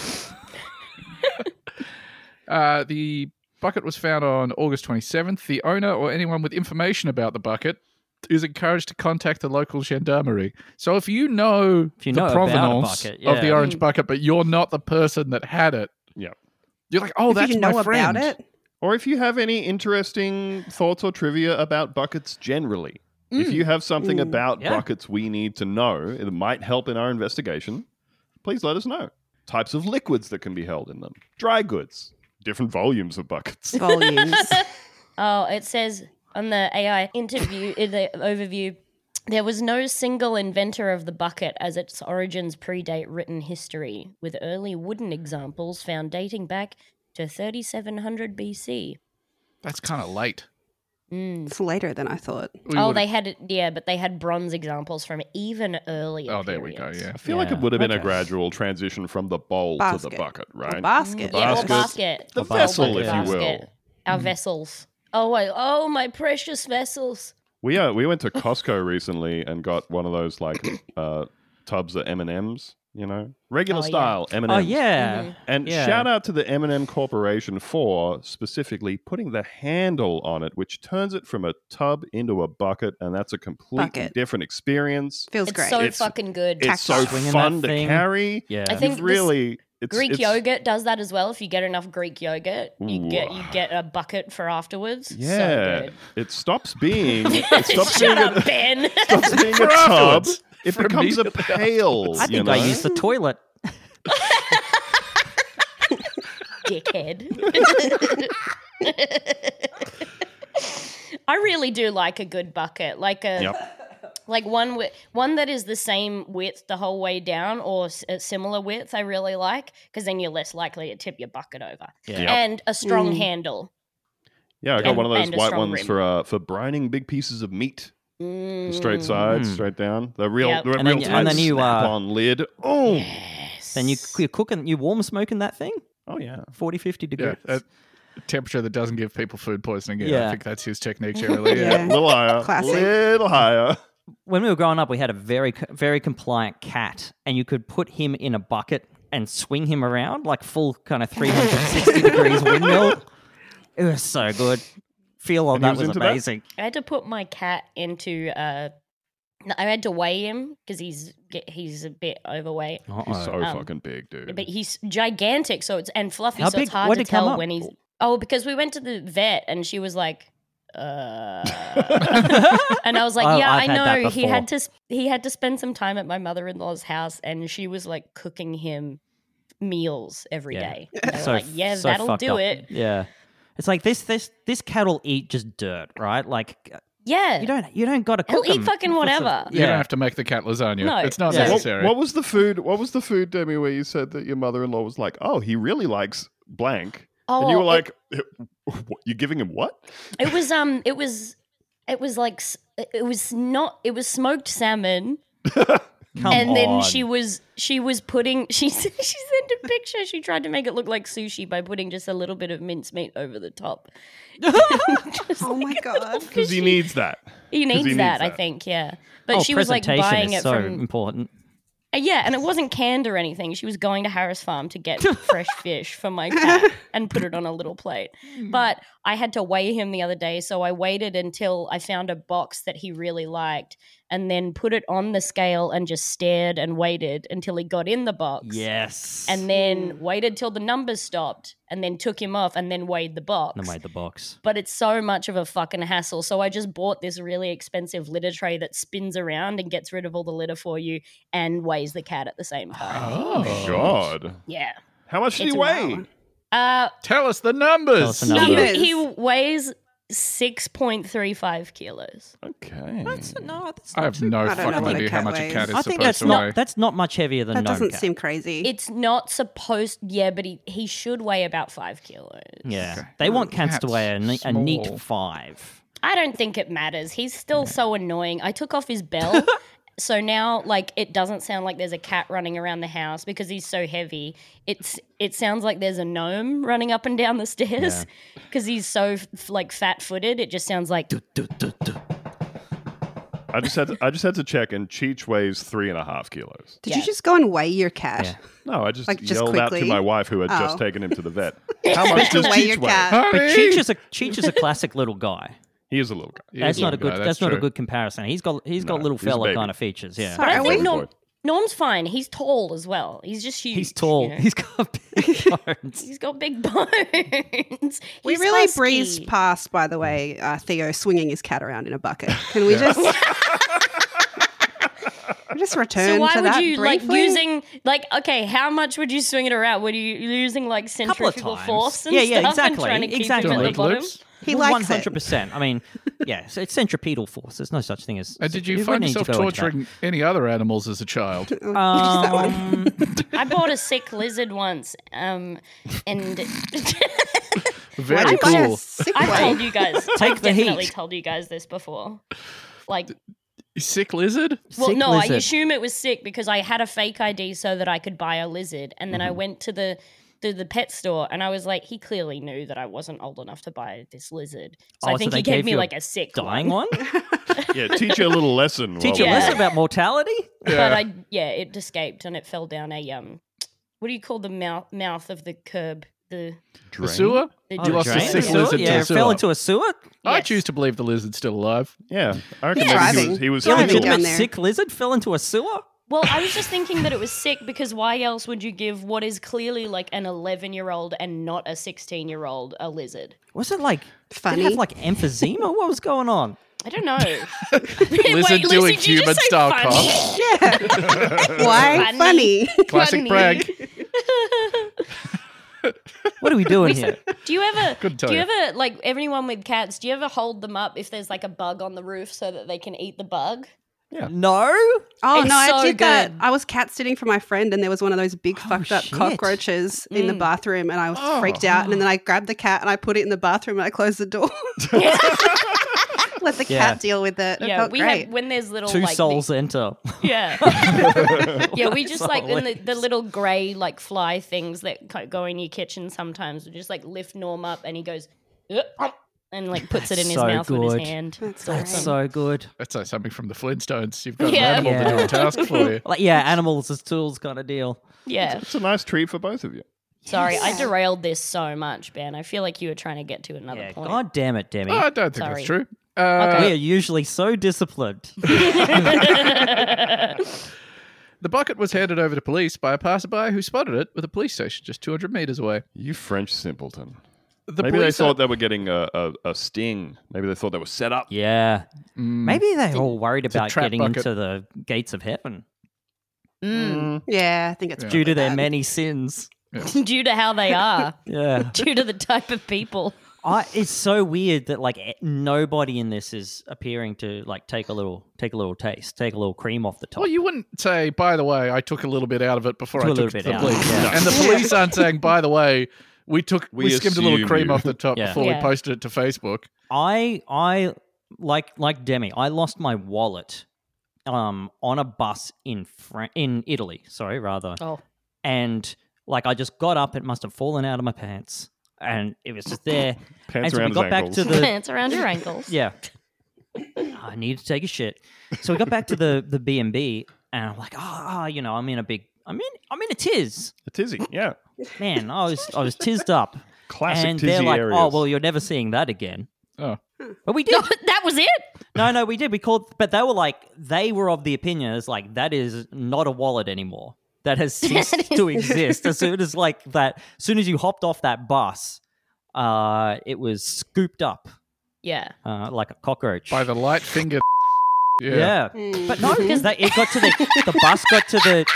Speaker 1: Uh, the bucket was found on August twenty-seventh. The owner or anyone with information about the bucket is encouraged to contact the local gendarmerie. So if you know,
Speaker 2: If you
Speaker 1: the
Speaker 2: know about a
Speaker 1: provenance
Speaker 2: bucket,
Speaker 1: of the
Speaker 2: yeah.
Speaker 1: orange bucket, but you're not the person that had it,
Speaker 3: Yeah.
Speaker 1: you're like, oh,
Speaker 4: if
Speaker 1: that's
Speaker 4: you know
Speaker 1: my friend.
Speaker 4: about it,
Speaker 3: Or if you have any interesting thoughts or trivia about buckets generally. If you have something
Speaker 4: Mm.
Speaker 3: about
Speaker 2: Yeah.
Speaker 3: buckets we need to know, it might help in our investigation, please let us know. Types of liquids that can be held in them, dry goods, different volumes of buckets.
Speaker 4: volumes.
Speaker 5: Oh, it says on the A I interview, in the overview, there was no single inventor of the bucket as its origins predate written history, with early wooden examples found dating back to thirty-seven hundred B C.
Speaker 1: That's kind of late.
Speaker 5: Mm.
Speaker 4: It's later than I thought.
Speaker 1: We
Speaker 5: Oh,
Speaker 1: would've-
Speaker 5: they had, yeah, but they had bronze examples from even earlier.
Speaker 1: Oh, there we go.
Speaker 5: periods.
Speaker 1: Yeah.
Speaker 3: I feel like
Speaker 2: Yeah,
Speaker 3: it would have been a
Speaker 2: okay.
Speaker 3: gradual transition from the bowl to
Speaker 4: Basket.
Speaker 3: the bucket, right?
Speaker 4: A basket.
Speaker 3: The
Speaker 5: Yeah, or
Speaker 3: basket.
Speaker 5: basket.
Speaker 3: The
Speaker 2: Or
Speaker 3: vessel,
Speaker 2: basket,
Speaker 3: if
Speaker 2: yeah.
Speaker 3: you will.
Speaker 5: Basket. Our vessels. Oh, wait. Oh, my precious vessels.
Speaker 3: We uh, we went to Costco recently and got one of those like uh, tubs of M and M's, you know, regular
Speaker 5: Oh, yeah.
Speaker 3: style M and M's.
Speaker 2: Oh, yeah.
Speaker 5: Mhm.
Speaker 3: And
Speaker 2: Yeah.
Speaker 3: shout out to the M and M Corporation for specifically putting the handle on it, which turns it from a tub into a bucket, and that's a completely
Speaker 4: Bucket.
Speaker 3: different experience.
Speaker 4: Feels
Speaker 5: It's
Speaker 4: great.
Speaker 5: so
Speaker 3: It's-
Speaker 5: fucking good.
Speaker 3: It's so
Speaker 2: Swinging
Speaker 3: fun
Speaker 2: that
Speaker 3: to
Speaker 2: thing.
Speaker 3: carry.
Speaker 2: Yeah.
Speaker 5: I think
Speaker 3: You've
Speaker 5: this-
Speaker 3: really it's,
Speaker 5: Greek
Speaker 3: it's,
Speaker 5: yogurt does that as well. If you get enough Greek yogurt, you
Speaker 3: Ooh.
Speaker 5: get you get a bucket for afterwards.
Speaker 3: Yeah,
Speaker 5: So good.
Speaker 3: it stops being it stops being
Speaker 5: Shut
Speaker 3: a,
Speaker 5: up, Ben.
Speaker 3: stops being a
Speaker 1: For
Speaker 3: tub.
Speaker 1: afterwards.
Speaker 3: It
Speaker 1: For
Speaker 3: becomes a
Speaker 1: immediately
Speaker 3: pail.
Speaker 2: I
Speaker 3: you
Speaker 2: think
Speaker 3: know?
Speaker 2: I used the toilet.
Speaker 5: Dickhead. I really do like a good bucket, like a
Speaker 3: Yep.
Speaker 5: like one wi- one that is the same width the whole way down, or s- a similar width. I really like because then you're less likely to tip your bucket over,
Speaker 2: Yeah.
Speaker 3: Yep.
Speaker 5: and a strong
Speaker 4: Mm.
Speaker 5: handle.
Speaker 3: Yeah, I got
Speaker 5: And-
Speaker 3: one of those
Speaker 5: and a
Speaker 3: white
Speaker 5: strong
Speaker 3: ones
Speaker 5: rim.
Speaker 3: for uh, for brining big pieces of meat.
Speaker 5: Mm.
Speaker 3: Straight sides,
Speaker 2: Mm.
Speaker 3: straight down. The real,
Speaker 5: Yep.
Speaker 3: the
Speaker 2: And
Speaker 3: real
Speaker 2: then you-
Speaker 3: tight
Speaker 2: and then you, uh,
Speaker 3: snap-on lid. Oh,
Speaker 5: Yes.
Speaker 2: Then you, you're cooking, you warm smoking that thing,
Speaker 3: oh yeah.
Speaker 2: forty, fifty
Speaker 1: Yeah.
Speaker 2: degrees.
Speaker 1: uh, temperature that doesn't give people food poisoning. Yeah, I
Speaker 2: Yeah.
Speaker 1: think that's his technique generally.
Speaker 4: Yeah.
Speaker 1: Yeah.
Speaker 3: A little higher.
Speaker 4: Classic.
Speaker 3: Little higher.
Speaker 2: When we were growing up, we had a very, very compliant cat, and you could put him in a bucket and swing him around like full kind of three hundred sixty degrees windmill. It was so good. Feel all
Speaker 3: And he
Speaker 2: that
Speaker 3: was
Speaker 2: was
Speaker 3: into that?
Speaker 2: amazing.
Speaker 5: I had to put my cat into. Uh, no, I had to weigh him because he's get- he's a bit overweight,
Speaker 3: He's
Speaker 2: Uh-oh.
Speaker 3: so
Speaker 5: Um,
Speaker 3: fucking big, dude.
Speaker 5: but he's gigantic. So it's and fluffy,
Speaker 2: How
Speaker 5: so it's
Speaker 2: big-
Speaker 5: hard
Speaker 2: where'd
Speaker 5: to
Speaker 2: it come
Speaker 5: tell
Speaker 2: up?
Speaker 5: when he's. Oh, because we went to the vet and she was like, uh, and I was like,
Speaker 2: Oh,
Speaker 5: yeah,
Speaker 2: I've
Speaker 5: I
Speaker 2: had that
Speaker 5: know. He
Speaker 2: before.
Speaker 5: had to sp- he had to spend some time at my mother-in-law's house, and she was like cooking him meals every
Speaker 2: Yeah.
Speaker 5: day. And they were
Speaker 2: So
Speaker 5: like, yeah,
Speaker 2: so
Speaker 5: that'll
Speaker 2: fucked
Speaker 5: do
Speaker 2: up.
Speaker 5: it.
Speaker 2: Yeah. It's like this this this cat will eat just dirt, right? Like
Speaker 5: Yeah,
Speaker 2: you don't you don't got to
Speaker 5: He'll
Speaker 2: cook
Speaker 5: eat
Speaker 2: them.
Speaker 5: fucking
Speaker 2: What's the-
Speaker 5: whatever.
Speaker 1: You
Speaker 2: Yeah.
Speaker 1: don't have to make the cat lasagna.
Speaker 5: No.
Speaker 1: It's not
Speaker 2: Yeah.
Speaker 3: What,
Speaker 1: necessary.
Speaker 3: what was the food? What was the food, Demi, where you said that your mother-in-law was like, "Oh, he really likes blank,"
Speaker 5: Oh,
Speaker 3: and you were
Speaker 5: it-
Speaker 3: like, "What, "You're giving him what?"
Speaker 5: It was um it was it was like s- it was not it was smoked salmon.
Speaker 2: Come
Speaker 5: and then
Speaker 2: on.
Speaker 5: she was she was putting she s- she sent a picture. She tried to make it look like sushi by putting just a little bit of mincemeat over the top. Just
Speaker 4: Oh my god.
Speaker 3: Because he needs that.
Speaker 5: he needs,
Speaker 3: he needs
Speaker 5: that, I
Speaker 3: that.
Speaker 5: think, yeah. But
Speaker 2: oh,
Speaker 5: she was like
Speaker 2: presentation
Speaker 5: buying
Speaker 2: is
Speaker 5: it
Speaker 2: so
Speaker 5: from
Speaker 2: important.
Speaker 5: Uh, yeah, and it wasn't canned or anything. She was going to Harris Farm to get fresh fish for my cat and put it on a little plate. But I had to weigh him the other day, so I waited until I found a box that he really liked and then put it on the scale and just stared and waited until he got in the box.
Speaker 2: Yes.
Speaker 5: And then waited till the numbers stopped and then took him off and then weighed the box.
Speaker 2: then made the box.
Speaker 5: But it's so much of a fucking hassle. So I just bought this really expensive litter tray that spins around and gets rid of all the litter for you and weighs the cat at the same time.
Speaker 1: Oh,
Speaker 3: God,
Speaker 5: Yeah.
Speaker 3: how much did
Speaker 5: It's
Speaker 3: he weigh?
Speaker 5: Uh,
Speaker 1: Tell us the numbers.
Speaker 2: Tell us the numbers.
Speaker 5: he, he weighs six point three five kilos.
Speaker 3: Okay,
Speaker 2: That's no, that's
Speaker 1: I
Speaker 2: not
Speaker 1: have
Speaker 2: too-
Speaker 1: no
Speaker 4: I don't know
Speaker 1: fucking
Speaker 4: what a
Speaker 1: idea how
Speaker 4: cat
Speaker 1: much a
Speaker 4: weighs.
Speaker 1: cat is
Speaker 2: I
Speaker 1: supposed
Speaker 2: think that's
Speaker 1: to
Speaker 2: not
Speaker 1: weigh.
Speaker 2: that's not much heavier than
Speaker 4: That
Speaker 2: gnome
Speaker 4: doesn't
Speaker 2: cat.
Speaker 4: seem crazy.
Speaker 5: It's not supposed, yeah, but he, he should weigh about five kilos.
Speaker 2: Yeah,
Speaker 1: Okay.
Speaker 2: they want cats to
Speaker 1: Cat's
Speaker 2: weigh a, ne- a neat
Speaker 1: small.
Speaker 2: five.
Speaker 5: I don't think it matters. He's still so annoying. I took off his bell. So now, like, it doesn't sound like there's a cat running around the house because he's so heavy. It's it sounds like there's a gnome running up and down the stairs because he's so f- like fat-footed. It just sounds like
Speaker 3: I just had to, I just had to check, and Cheech weighs three and a half kilos.
Speaker 4: Did
Speaker 5: Yeah.
Speaker 4: you just go and weigh your cat?
Speaker 2: Yeah.
Speaker 3: No, I just
Speaker 4: Like, just
Speaker 3: yelled out to
Speaker 4: quickly?
Speaker 3: my wife, who had just
Speaker 4: Oh.
Speaker 3: taken him to the vet. How much does
Speaker 4: Weigh your
Speaker 3: Cheech weigh?
Speaker 4: cat.
Speaker 2: But
Speaker 1: Honey!
Speaker 2: Cheech is a Cheech is a classic little guy.
Speaker 3: He is a little guy.
Speaker 1: He
Speaker 2: That's
Speaker 1: is
Speaker 2: not a
Speaker 1: little
Speaker 2: good.
Speaker 1: guy,
Speaker 2: that's not a
Speaker 1: true.
Speaker 2: good comparison. He's got he's got
Speaker 3: No,
Speaker 2: little
Speaker 3: he's a
Speaker 2: fella
Speaker 3: baby.
Speaker 2: kind of features. Yeah,
Speaker 5: But I
Speaker 4: Are
Speaker 5: think
Speaker 4: we-
Speaker 5: Norm, Norm's fine. He's tall as well. He's just huge.
Speaker 2: he's tall.
Speaker 5: you know?
Speaker 2: He's got big bones.
Speaker 5: He's got big bones.
Speaker 4: We
Speaker 5: He's
Speaker 4: really
Speaker 5: husky.
Speaker 4: breezed past, by the way, uh, Theo swinging his cat around in a bucket. Can we just we just return
Speaker 5: So why
Speaker 4: to
Speaker 5: would
Speaker 4: that
Speaker 5: you
Speaker 4: briefly?
Speaker 5: like using like okay? How much would you swing it around? Were you using like
Speaker 2: Couple of
Speaker 5: centrifugal
Speaker 2: times.
Speaker 5: force and
Speaker 2: Yeah, yeah,
Speaker 5: stuff
Speaker 2: exactly,
Speaker 5: and trying to keep
Speaker 2: exactly.
Speaker 5: him
Speaker 1: Doing
Speaker 5: at the bottom?
Speaker 1: backflips?
Speaker 4: He likes
Speaker 2: One
Speaker 4: it.
Speaker 2: hundred percent. I mean, yeah, so it's centripetal force. There's no such thing as.
Speaker 1: And did you
Speaker 2: we
Speaker 1: find
Speaker 2: need to
Speaker 1: yourself
Speaker 2: go into that.
Speaker 1: torturing any other animals as a child?
Speaker 2: Um,
Speaker 5: I bought a sick lizard once, um, and
Speaker 1: Very
Speaker 4: Why'd you buy a
Speaker 1: cool.
Speaker 4: sick
Speaker 5: I've
Speaker 4: one?
Speaker 5: told you guys.
Speaker 2: Take
Speaker 5: I've
Speaker 2: the
Speaker 5: definitely
Speaker 2: heat.
Speaker 5: told you guys this before. Like,
Speaker 1: Sick lizard?
Speaker 5: well,
Speaker 2: sick
Speaker 5: no, I
Speaker 2: lizard.
Speaker 5: assume it was sick because I had a fake I D so that I could buy a lizard, and then I
Speaker 2: Mm-hmm.
Speaker 5: went to the to the pet store, and I was like, he clearly knew that I wasn't old enough to buy this lizard, so
Speaker 2: Oh,
Speaker 5: I
Speaker 2: so
Speaker 5: think
Speaker 2: they
Speaker 5: he gave
Speaker 2: gave
Speaker 5: me
Speaker 2: you a
Speaker 5: like a sick
Speaker 2: dying
Speaker 5: one.
Speaker 2: one.
Speaker 3: Yeah, teach you a little lesson.
Speaker 2: Teach
Speaker 3: while
Speaker 2: you
Speaker 3: we're
Speaker 2: a
Speaker 5: Yeah.
Speaker 2: lesson about mortality.
Speaker 5: But
Speaker 1: Yeah.
Speaker 5: I, yeah, it escaped and it fell down a um, what do you call the mouth mouth of the curb? The
Speaker 1: The
Speaker 3: Drain?
Speaker 1: sewer?
Speaker 5: the
Speaker 2: Oh,
Speaker 1: You lost
Speaker 2: drain?
Speaker 1: a sick
Speaker 2: The sewer?
Speaker 1: lizard
Speaker 2: Yeah,
Speaker 1: to
Speaker 2: it
Speaker 1: the sewer.
Speaker 2: fell into a sewer.
Speaker 1: I
Speaker 5: Yes.
Speaker 1: choose to believe the lizard's still alive.
Speaker 3: Yeah, I reckon
Speaker 5: Yeah.
Speaker 3: maybe he was,
Speaker 4: Driving.
Speaker 3: he was
Speaker 4: Driving
Speaker 3: single.
Speaker 4: down
Speaker 2: Legitimate
Speaker 4: there.
Speaker 2: sick lizard fell into a sewer.
Speaker 5: Well, I was just thinking that it was sick because why else would you give what is clearly like an eleven-year-old and not a sixteen-year-old a lizard?
Speaker 2: Was it like
Speaker 4: Funny.
Speaker 2: Did it have like emphysema? What was going on?
Speaker 5: I don't know.
Speaker 1: Lizard
Speaker 5: Wait,
Speaker 1: doing
Speaker 5: Lucy, did you just say
Speaker 1: human-style
Speaker 5: funny?
Speaker 1: cough.
Speaker 4: Why
Speaker 5: Funny.
Speaker 4: funny?
Speaker 1: Classic
Speaker 5: Funny.
Speaker 1: brag.
Speaker 2: What are we doing here?
Speaker 5: Do you ever?
Speaker 1: Couldn't tell
Speaker 5: do you
Speaker 1: you.
Speaker 5: ever like everyone with cats? Do you ever hold them up if there's like a bug on the roof so that they can eat the bug?
Speaker 2: No.
Speaker 4: Oh
Speaker 5: It's
Speaker 4: no, I
Speaker 5: so
Speaker 4: did that.
Speaker 5: good.
Speaker 4: I was cat sitting for my friend, and there was one of those big fucked up
Speaker 2: shit.
Speaker 4: cockroaches in the
Speaker 5: Mm.
Speaker 4: bathroom, and I was
Speaker 1: Oh.
Speaker 4: freaked out. And then I grabbed the cat and I put it in the bathroom and I closed the door. Let the
Speaker 2: Yeah.
Speaker 4: cat deal with it. It
Speaker 5: Yeah,
Speaker 4: felt
Speaker 5: we
Speaker 4: great.
Speaker 5: have when there's little
Speaker 2: Two
Speaker 5: like
Speaker 2: souls enter.
Speaker 5: The, yeah, yeah. We just
Speaker 2: That's
Speaker 5: like in the, the
Speaker 2: hilarious.
Speaker 5: little grey like fly things that co- go in your kitchen. Sometimes we just like lift Norm up, and he goes "Uh," and like puts it in his
Speaker 2: So
Speaker 5: mouth with
Speaker 2: good.
Speaker 5: his hand.
Speaker 4: That's
Speaker 5: It's
Speaker 4: great.
Speaker 5: awesome.
Speaker 2: So good.
Speaker 1: That's like something from the Flintstones. You've got
Speaker 5: Yeah.
Speaker 1: an animal to do
Speaker 2: Yeah.
Speaker 1: a task for you.
Speaker 2: Like yeah, animals as tools kind of deal.
Speaker 5: Yeah.
Speaker 3: It's a nice treat for both of you.
Speaker 5: Sorry, I
Speaker 4: Yes.
Speaker 5: derailed this so much, Ben. I feel like you were trying to get to another
Speaker 2: Yeah,
Speaker 5: point.
Speaker 2: God damn it, Demi.
Speaker 1: Oh, I don't think
Speaker 5: Sorry.
Speaker 1: that's true. Uh,
Speaker 2: we are usually so disciplined.
Speaker 1: The bucket was handed over to police by a passerby who spotted it with a police station just two hundred meters away.
Speaker 3: You French simpleton.
Speaker 1: The
Speaker 3: Maybe they
Speaker 1: police
Speaker 3: thought they were getting a, a, a sting. Maybe they thought they were set up.
Speaker 2: Yeah.
Speaker 1: Mm,
Speaker 2: Maybe they're all worried
Speaker 1: a
Speaker 2: about
Speaker 1: trap
Speaker 2: getting
Speaker 1: bucket.
Speaker 2: into the gates of heaven
Speaker 5: Mm.
Speaker 4: Yeah, I think it's
Speaker 1: Yeah.
Speaker 2: due to
Speaker 4: probably
Speaker 2: their
Speaker 4: that.
Speaker 2: many sins.
Speaker 5: Due to how they are,
Speaker 2: Yeah.
Speaker 5: due to the type of people.
Speaker 2: I, it's so weird that like e- nobody in this is appearing to like take a little take a little taste, take a little cream off the top.
Speaker 1: Well, you wouldn't say, by the way, I took a little bit out of it before
Speaker 2: Took
Speaker 1: I
Speaker 2: a
Speaker 1: took
Speaker 2: little
Speaker 1: it to
Speaker 2: bit
Speaker 1: the
Speaker 2: out,
Speaker 1: police.
Speaker 2: yeah.
Speaker 1: And the police aren't saying, by the way, we took we,
Speaker 3: We
Speaker 1: skimmed a little
Speaker 3: assume
Speaker 1: cream
Speaker 3: you.
Speaker 1: off the top
Speaker 2: Yeah.
Speaker 1: before
Speaker 5: Yeah.
Speaker 1: we posted it to Facebook.
Speaker 2: I I like like Demi. I lost my wallet um on a bus in Fran- in Italy. Sorry, rather.
Speaker 5: Oh,
Speaker 2: And like I just got up, it must have fallen out of my pants, and it was just there.
Speaker 3: Pants
Speaker 2: and so
Speaker 3: around
Speaker 2: we
Speaker 3: his
Speaker 2: got back
Speaker 3: ankles.
Speaker 2: to the
Speaker 5: pants around your ankles.
Speaker 2: yeah. I need to take a shit. So we got back to the the B and B, and I'm like, ah, you know, I'm in a big, I'm in, I'm in a tiz.
Speaker 3: A tizzy, yeah.
Speaker 2: Man, I was I was tizzed up.
Speaker 3: Classic
Speaker 2: and
Speaker 3: tizzy
Speaker 2: they're like,
Speaker 3: areas.
Speaker 2: oh, well, you're never seeing that again.
Speaker 1: Oh.
Speaker 2: But we did.
Speaker 5: No, that was it.
Speaker 2: No, no, we did. We called, but they were like, they were of the opinion it's like that is not a wallet anymore. That has ceased to exist. As soon as like that, as soon as you hopped off that bus, uh, it was scooped up
Speaker 5: Yeah.
Speaker 2: uh, like a cockroach.
Speaker 1: By the light finger. Yeah.
Speaker 2: yeah.
Speaker 4: Mm.
Speaker 2: But no, because it got to the the bus got to the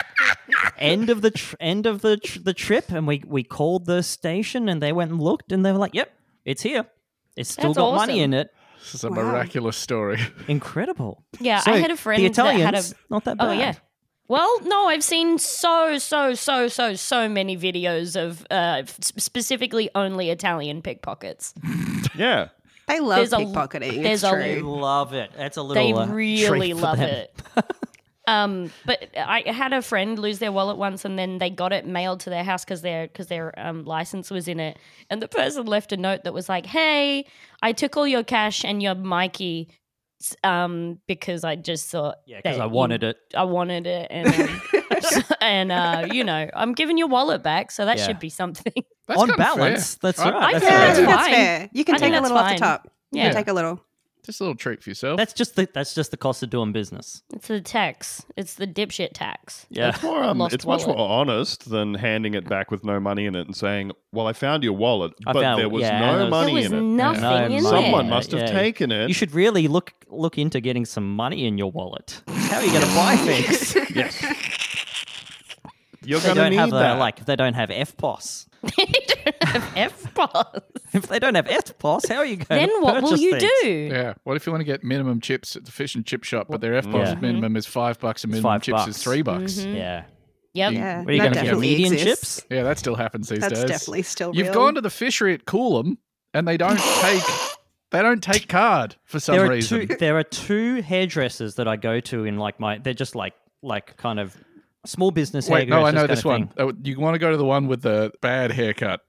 Speaker 2: end of the tr- end of the tr- the trip, and we we called the station, and they went and looked, and they were like, "Yep, it's here. It's still
Speaker 5: That's
Speaker 2: got money
Speaker 5: awesome.
Speaker 2: in it.
Speaker 1: This is a
Speaker 4: Wow.
Speaker 1: miraculous story.
Speaker 2: Incredible."
Speaker 5: Yeah,
Speaker 2: So,
Speaker 5: I had a friend
Speaker 2: The
Speaker 5: that had a
Speaker 2: Italians, not that bad.
Speaker 5: Oh yeah. Well, no, I've seen so so so so so many videos of uh, f- specifically only Italian pickpockets.
Speaker 3: Yeah.
Speaker 4: They love
Speaker 5: There's a-
Speaker 4: pickpocketing.
Speaker 5: there's
Speaker 4: It's
Speaker 5: a-
Speaker 2: They
Speaker 4: true.
Speaker 2: love it. That's a little.
Speaker 5: They
Speaker 2: uh,
Speaker 5: really
Speaker 2: treat for
Speaker 5: love
Speaker 2: them.
Speaker 5: it. Um, but I had a friend lose their wallet once, and then they got it mailed to their house because their because their um, license was in it, and the person left a note that was like, "Hey, I took all your cash and your Mikey, s- um, because I just thought
Speaker 2: Yeah, because
Speaker 5: that
Speaker 2: I
Speaker 5: you-
Speaker 2: wanted it.
Speaker 5: I wanted it, and um, so- and uh, you know, I'm giving your wallet back, so that
Speaker 2: Yeah.
Speaker 5: should be something."
Speaker 1: That's
Speaker 2: On
Speaker 1: kinda
Speaker 2: balance,
Speaker 1: fair.
Speaker 2: that's
Speaker 1: I-
Speaker 2: right.
Speaker 5: I
Speaker 2: That's
Speaker 5: think
Speaker 4: Yeah, I
Speaker 2: right.
Speaker 5: that's
Speaker 4: think that's
Speaker 5: fine.
Speaker 4: fair. You can
Speaker 5: I think
Speaker 4: take a
Speaker 5: that's
Speaker 4: little off the
Speaker 5: fine.
Speaker 4: top. You
Speaker 5: Yeah.
Speaker 4: can take a little.
Speaker 1: Just a little treat for yourself.
Speaker 2: That's just the that's just the cost of doing business.
Speaker 5: It's the tax. It's the dipshit tax.
Speaker 2: Yeah.
Speaker 3: It's more. Um,
Speaker 5: Lost
Speaker 3: it's much
Speaker 5: wallet.
Speaker 3: more honest than handing it back with no money in it and saying, "Well, I found your wallet,
Speaker 2: I
Speaker 3: but
Speaker 2: found-
Speaker 3: there was
Speaker 2: yeah, and
Speaker 3: no
Speaker 2: there was-
Speaker 3: money
Speaker 5: There was
Speaker 3: in it.
Speaker 5: nothing
Speaker 2: No
Speaker 5: in
Speaker 2: money.
Speaker 3: Someone
Speaker 2: Yeah,
Speaker 3: must have
Speaker 2: yeah.
Speaker 3: taken it."
Speaker 2: You should really look look into getting some money in your wallet. How are you going to buy things?
Speaker 3: Yes. You're
Speaker 2: They
Speaker 3: going to
Speaker 2: don't
Speaker 3: need
Speaker 2: have
Speaker 3: that.
Speaker 2: a, like if they don't have F P O S.
Speaker 5: They don't have F P O S.
Speaker 2: If they don't have F P O S, how are you going
Speaker 5: Then
Speaker 2: to
Speaker 5: what will
Speaker 2: purchase
Speaker 5: you
Speaker 2: things?
Speaker 5: do?
Speaker 1: Yeah. What if you want to get minimum chips at the fish and chip shop, but their F P O S
Speaker 2: Yeah.
Speaker 1: minimum is five bucks and
Speaker 2: It's
Speaker 1: minimum
Speaker 2: five
Speaker 1: chips is
Speaker 2: bucks.
Speaker 1: three bucks?
Speaker 5: Mhm.
Speaker 2: Yeah.
Speaker 5: Yep.
Speaker 4: Yeah,
Speaker 2: What are you
Speaker 4: that
Speaker 2: going to get?
Speaker 4: definitely
Speaker 2: Median
Speaker 4: exists.
Speaker 2: chips?
Speaker 1: Yeah, that still happens these
Speaker 4: That's
Speaker 1: days.
Speaker 4: definitely still
Speaker 1: You've
Speaker 4: real.
Speaker 1: gone to the fishery at Coolum, and they don't take they don't take card for some
Speaker 2: There are
Speaker 1: reason.
Speaker 2: two. There are two hairdressers that I go to in like my. They're just like like kind of small business
Speaker 1: Wait, no, I
Speaker 2: hairdressers
Speaker 1: know
Speaker 2: kind
Speaker 1: this
Speaker 2: of
Speaker 1: one.
Speaker 2: thing.
Speaker 1: Oh, you want to go to the one with the bad haircut?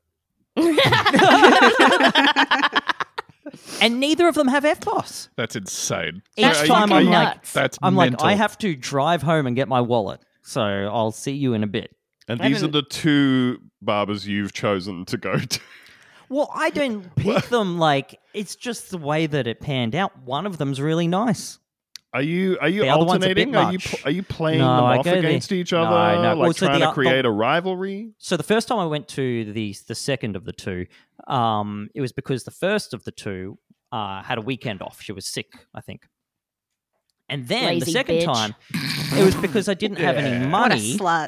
Speaker 2: And neither of them have F P O S.
Speaker 1: That's insane.
Speaker 2: Each
Speaker 5: That's
Speaker 3: are you-
Speaker 2: time
Speaker 3: are
Speaker 2: I'm
Speaker 3: you-
Speaker 2: like,
Speaker 5: nuts.
Speaker 1: That's
Speaker 2: I'm
Speaker 1: mental.
Speaker 2: like, I have to drive home and get my wallet. So I'll see you in a bit.
Speaker 3: And
Speaker 5: I
Speaker 3: these are
Speaker 5: haven't-
Speaker 3: the two barbers you've chosen to go to.
Speaker 2: Well, I don't pick them like it's just the way that it panned out. One of them's really nice.
Speaker 3: Are you are you
Speaker 2: The other one's a bit
Speaker 3: alternating? Are you
Speaker 2: much.
Speaker 3: pl- are you playing
Speaker 2: No,
Speaker 3: them
Speaker 2: I
Speaker 3: off
Speaker 2: go the-
Speaker 3: against each
Speaker 2: No,
Speaker 3: other,
Speaker 2: no.
Speaker 3: like
Speaker 2: Well, so
Speaker 3: trying
Speaker 2: the-
Speaker 3: to create a rivalry?
Speaker 2: So the first time I went to the the second of the two, um, it was because the first of the two uh, had a weekend off. She was sick, I think. And then the
Speaker 5: Lazy
Speaker 2: second
Speaker 5: bitch.
Speaker 2: time, it was because I didn't have any
Speaker 1: Yeah.
Speaker 4: What a
Speaker 2: money.
Speaker 4: slut.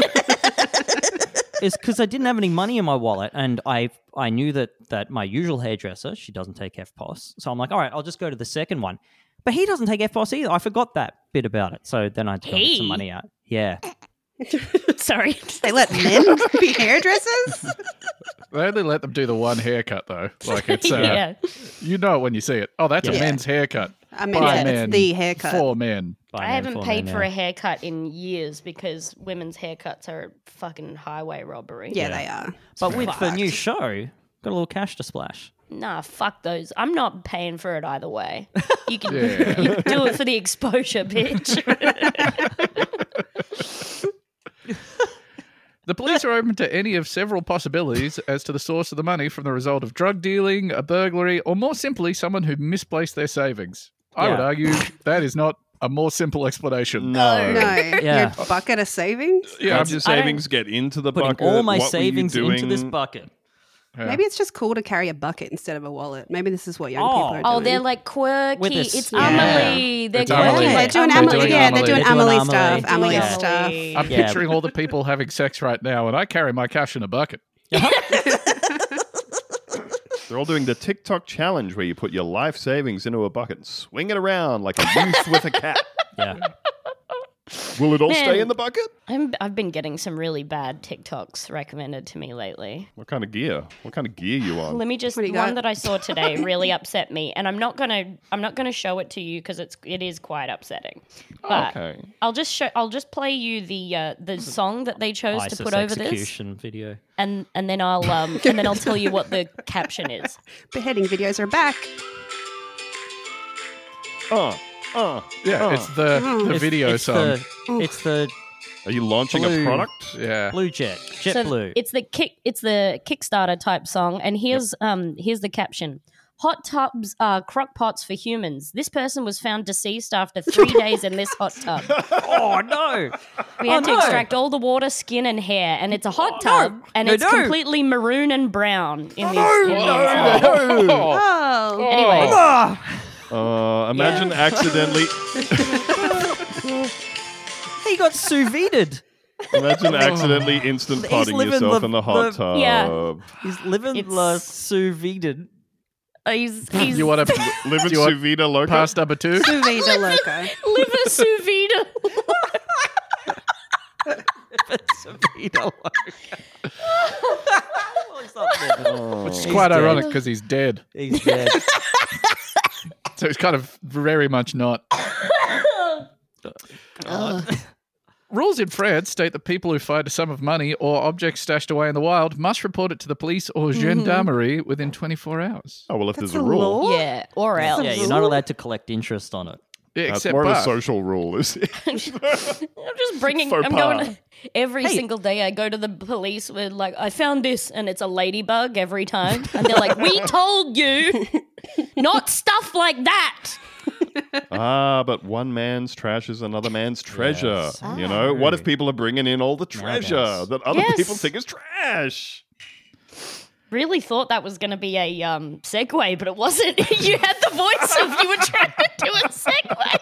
Speaker 2: It's because I didn't have any money in my wallet, and I I knew that that my usual hairdresser, she doesn't take F P O S. So I'm like, all right, I'll just go to the second one. But he doesn't take F P O S either. I forgot that bit about it. So then I had to go get some
Speaker 5: He?
Speaker 2: money out. Yeah.
Speaker 5: Sorry.
Speaker 4: They let men be hairdressers?
Speaker 1: They only let them do the one haircut though. Like it's uh,
Speaker 5: yeah.
Speaker 1: you know it when you see it. Oh, that's a
Speaker 2: Yeah.
Speaker 1: men's haircut.
Speaker 4: I mean,
Speaker 1: By
Speaker 4: yeah,
Speaker 1: men,
Speaker 4: it's the haircut.
Speaker 1: for men.
Speaker 2: By
Speaker 5: I
Speaker 2: man,
Speaker 5: haven't
Speaker 2: for
Speaker 5: paid
Speaker 2: man,
Speaker 5: for
Speaker 2: yeah.
Speaker 5: a haircut in years because women's haircuts are a fucking highway robbery.
Speaker 4: Yeah, they are.
Speaker 2: But with the
Speaker 4: Fucked.
Speaker 2: new show, got a little cash to splash.
Speaker 5: Nah, fuck those. I'm not paying for it either way. You can,
Speaker 1: Yeah.
Speaker 5: you can do it for the exposure, bitch.
Speaker 1: The police are open to any of several possibilities as to the source of the money from the result of drug dealing, a burglary, or more simply, someone who misplaced their savings. I would
Speaker 2: Yeah.
Speaker 1: argue that is not a more simple explanation.
Speaker 3: No.
Speaker 4: No,
Speaker 2: Yeah.
Speaker 4: your bucket of savings.
Speaker 1: Yeah,
Speaker 3: How
Speaker 1: I'm
Speaker 3: did your
Speaker 1: just,
Speaker 5: I don't-
Speaker 3: savings get into the
Speaker 2: Putting
Speaker 3: bucket?
Speaker 2: all my
Speaker 3: What were you
Speaker 2: savings into this
Speaker 3: doing?
Speaker 2: bucket.
Speaker 1: yeah.
Speaker 4: Maybe it's just cool to carry a bucket instead of a wallet. Maybe this is what young
Speaker 2: Oh.
Speaker 4: people are doing.
Speaker 5: Oh, they're like quirky.
Speaker 2: With this-
Speaker 5: It's
Speaker 2: yeah.
Speaker 5: Amelie. They're
Speaker 1: It's
Speaker 5: quirky.
Speaker 1: Amelie.
Speaker 4: yeah,
Speaker 5: like
Speaker 4: they're doing
Speaker 1: They're
Speaker 4: Amelie.
Speaker 1: doing
Speaker 4: Yeah, they're
Speaker 1: Amelie.
Speaker 4: doing
Speaker 2: They're doing
Speaker 4: Amelie
Speaker 2: Amelie.
Speaker 4: stuff.
Speaker 5: Doing
Speaker 4: Amelie
Speaker 5: Amelie.
Speaker 4: stuff.
Speaker 1: I'm
Speaker 2: Yeah.
Speaker 1: picturing all the people having sex right now, and I carry my cash in a bucket.
Speaker 3: They're all doing the TikTok challenge where you put your life savings into a bucket and swing it around like a youth with a cat.
Speaker 2: Yeah.
Speaker 3: Will it all
Speaker 5: Man.
Speaker 3: stay in the bucket?
Speaker 5: I'm, I've been getting some really bad TikToks recommended to me lately.
Speaker 3: What kind of gear? What kind of gear you on?
Speaker 5: Let me just
Speaker 4: What do you
Speaker 5: one
Speaker 4: got?
Speaker 5: that I saw today really upset me, and I'm not gonna I'm not gonna show it to you because it's it is quite upsetting. But
Speaker 3: okay.
Speaker 5: I'll just show I'll just play you the uh, the song that they chose
Speaker 2: ISIS
Speaker 5: to put over this,
Speaker 2: execution video.
Speaker 5: and and then I'll um and then I'll tell you what the caption is.
Speaker 4: Beheading videos are back.
Speaker 3: Oh, oh.
Speaker 1: Yeah,
Speaker 3: Oh.
Speaker 1: it's the, the
Speaker 2: It's-
Speaker 1: video
Speaker 2: it's
Speaker 1: song.
Speaker 2: The, it's the
Speaker 3: Are you launching
Speaker 2: Blue.
Speaker 3: a product?
Speaker 1: Yeah.
Speaker 2: Blue Jet. Jet
Speaker 5: So
Speaker 2: Blue.
Speaker 5: it's the kick it's the Kickstarter type song, and here's um here's the caption. Hot tubs are crock pots for humans. This person was found deceased after three days in this hot tub.
Speaker 2: Oh, no.
Speaker 5: We had
Speaker 2: Oh,
Speaker 5: to
Speaker 2: no.
Speaker 5: extract all the water, skin, and hair, and it's a hot
Speaker 2: no.
Speaker 5: tub, and
Speaker 2: No,
Speaker 5: it's
Speaker 2: no.
Speaker 5: completely maroon and brown in this.
Speaker 2: no.
Speaker 5: in this
Speaker 2: No.
Speaker 5: song.
Speaker 1: Oh.
Speaker 4: Oh,
Speaker 5: Anyway,
Speaker 2: Ah!
Speaker 3: Uh, imagine accidentally.
Speaker 2: He got sous vide'd.
Speaker 3: Imagine accidentally instant
Speaker 2: He's
Speaker 3: potting
Speaker 2: living
Speaker 3: yourself
Speaker 2: the-
Speaker 3: in the hot
Speaker 2: the-
Speaker 3: tub.
Speaker 5: Yeah.
Speaker 2: He's living
Speaker 5: It's-
Speaker 2: la sous vide'd.
Speaker 5: uh, he's he's
Speaker 1: You want to
Speaker 3: Living
Speaker 1: Do you want
Speaker 3: sous vide loca.
Speaker 1: pass number two?
Speaker 4: sous vide loco.
Speaker 5: live a sous vide.
Speaker 2: Sous vide loca. Well, he's not living.
Speaker 1: Which is
Speaker 2: He's
Speaker 1: quite
Speaker 2: dead.
Speaker 1: ironic because he's dead.
Speaker 2: He's dead.
Speaker 1: So it's kind of very much not. Rules in France state that people who find a sum of money or objects stashed away in the wild must report it to the police or gendarmerie within twenty-four hours.
Speaker 3: Oh, well, if
Speaker 4: That's
Speaker 3: there's a
Speaker 4: a
Speaker 3: rule.
Speaker 4: law?
Speaker 5: Yeah, or else.
Speaker 2: Yeah, you're not allowed to collect interest on it.
Speaker 1: Yeah,
Speaker 3: That's
Speaker 1: except
Speaker 3: more of a
Speaker 1: but-
Speaker 3: social rule, is it?
Speaker 5: I'm just bringing.
Speaker 3: Faux
Speaker 5: I'm
Speaker 3: pas.
Speaker 5: going every
Speaker 2: Hey.
Speaker 5: single day. I go to the police with like, I found this, and it's a ladybug every time, and they're like, "We told you, not stuff like that."
Speaker 3: Ah, but one man's trash is another man's treasure.
Speaker 2: Yes.
Speaker 3: You know, what if people are bringing in all the treasure
Speaker 2: Nowadays.
Speaker 3: that other
Speaker 5: Yes.
Speaker 3: people think is trash?
Speaker 5: Really thought that was going to be a um, segue, but it wasn't. You had the voice of you were trying to do a segue.